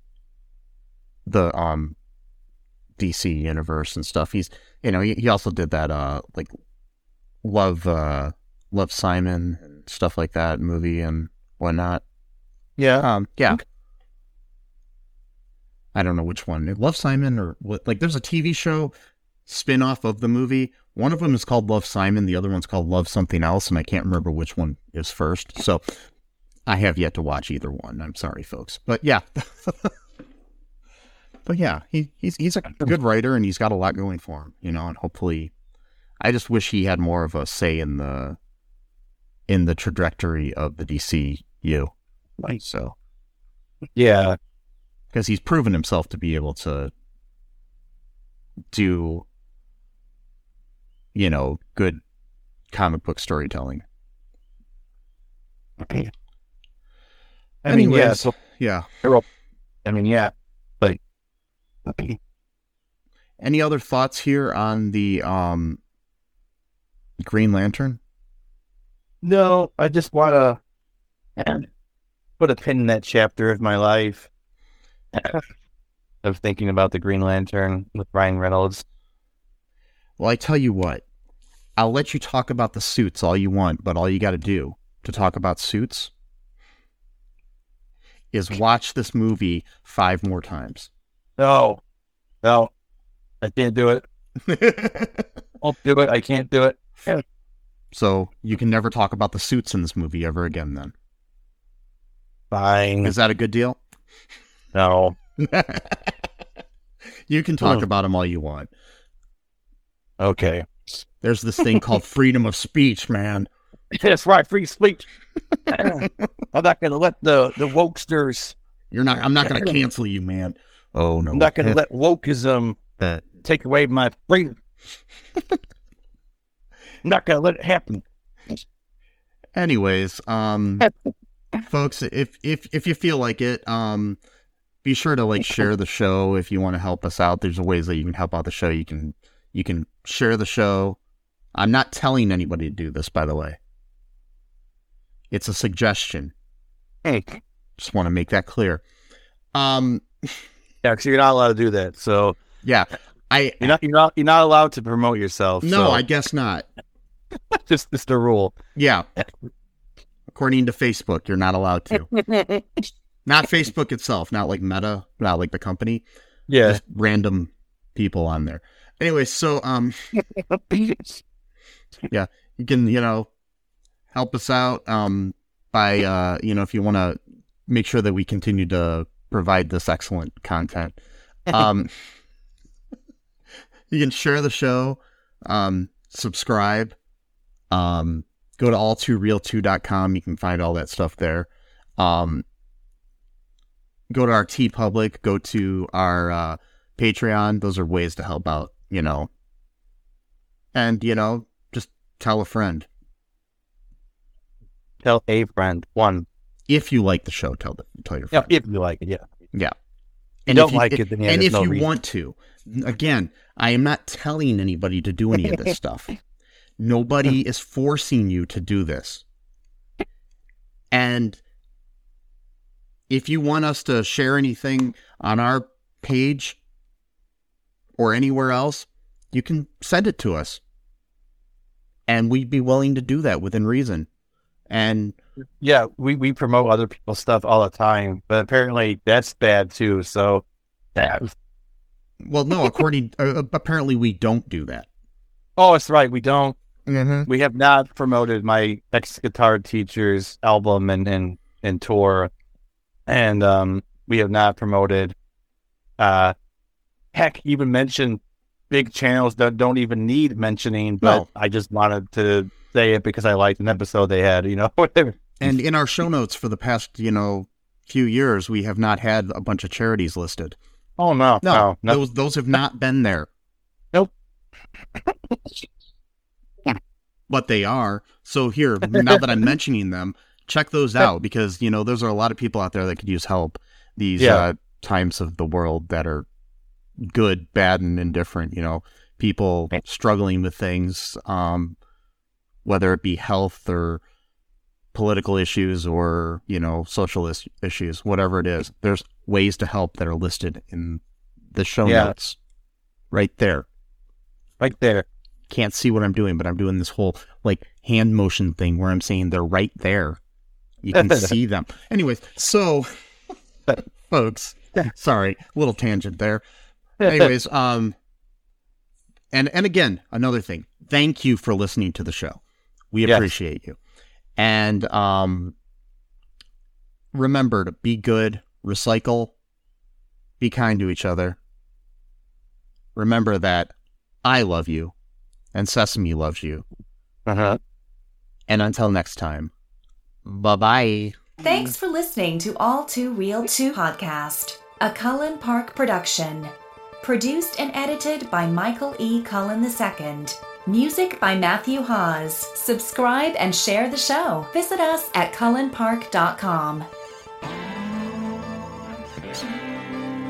DC universe and stuff. He's, you know, he also did that like Love Simon and stuff like that movie and whatnot.
Yeah.
Yeah.
Okay.
I don't know which one. Love Simon or what? Like, there's a TV show spin-off of the movie. One of them is called Love Simon. The other one's called Love Something Else, and I can't remember which one is first. So I have yet to watch either one. I'm sorry, folks. But yeah. But yeah, he's a good writer, and he's got a lot going for him, you know, and hopefully, I just wish he had more of a say in the trajectory of the DCU.
Right.
So,
Yeah.
because he's proven himself to be able to do, you know, good comic book storytelling.
Okay.
Anyways,
yeah.
yeah.
But
Any other thoughts here on the Green Lantern?
no, I just want to put a pin in that chapter of my life of thinking about the Green Lantern with Ryan Reynolds.
Well, I tell you what, I'll let you talk about the suits all you want, but all you got to do to talk about suits is watch this movie 5 more times.
No, I can't do it. I'll do it. I can't do it.
So you can never talk about the suits in this movie ever again then.
Fine.
Is that a good deal?
No.
You can talk about them all you want.
Okay.
There's this thing called freedom of speech, man.
That's right. Free speech. I'm not going to let the wokesters.
I'm not going to cancel you, man. Oh, no.
I'm not going to let wokeism take away my freedom. I'm not going to let it happen.
Anyways, folks, if you feel like it, be sure to like share the show if you want to help us out. There's ways that you can help out the show. You can share the show. I'm not telling anybody to do this, by the way. It's a suggestion.
Hey.
Just want to make that clear.
Yeah, because you're not allowed to do that. So
yeah,
you're not allowed to promote yourself.
No,
so.
I guess not.
Just the rule.
Yeah. According to Facebook, you're not allowed to. Not Facebook itself, not like Meta, not like the company.
Yeah.
Just random people on there. Anyway, so yeah, you can, you know, help us out by you know, if you want to make sure that we continue to provide this excellent content. You can share the show, subscribe, go to all2real2.com. You can find all that stuff there. Go to our TeePublic, go to our Patreon. Those are ways to help out, you know, And, just tell a friend.
Tell a friend. One.
If you like the show, tell your friend.
Yeah, if you like it, yeah.
Yeah.
And if you don't like it, then
and if you
reason.
want to, again, I am not telling anybody to do any of this stuff. Nobody is forcing you to do this. And if you want us to share anything on our page or anywhere else, you can send it to us. And we'd be willing to do that within reason. And
yeah, we promote other people's stuff all the time, but apparently that's bad too. So that.
Well, no, apparently we don't do that.
Oh, that's right. We don't.
Mm-hmm.
We have not promoted my ex-guitar teacher's album and tour, and we have not promoted. Heck, even mentioned big channels that don't even need mentioning, but no. I just wanted to say it because I liked an episode they had, whatever.
And in our show notes for the past, few years, we have not had a bunch of charities listed.
Oh, no.
Those have not been there.
Nope.
But they are. So here, now that I'm mentioning them, check those out because, those are a lot of people out there that could use help these times of the world that are good, bad, and indifferent, people struggling with things, whether it be health or political issues or, social issues, whatever it is. There's ways to help that are listed in the show notes right there.
Right there.
Can't see what I'm doing, but I'm doing this whole hand motion thing where I'm saying they're right there. You can see them. Anyways, so folks, sorry, little tangent there. Anyways, and again, another thing. Thank you for listening to the show. We appreciate you. And remember to be good, recycle, be kind to each other. Remember that I love you and Sesame loves you.
Uh-huh.
And until next time, bye-bye.
Thanks for listening to All Too Real 2 podcast, a Cullen Park production. Produced and edited by Michael E. Cullen II. Music by Matthew Hawes. Subscribe and share the show. Visit us at cullenpark.com.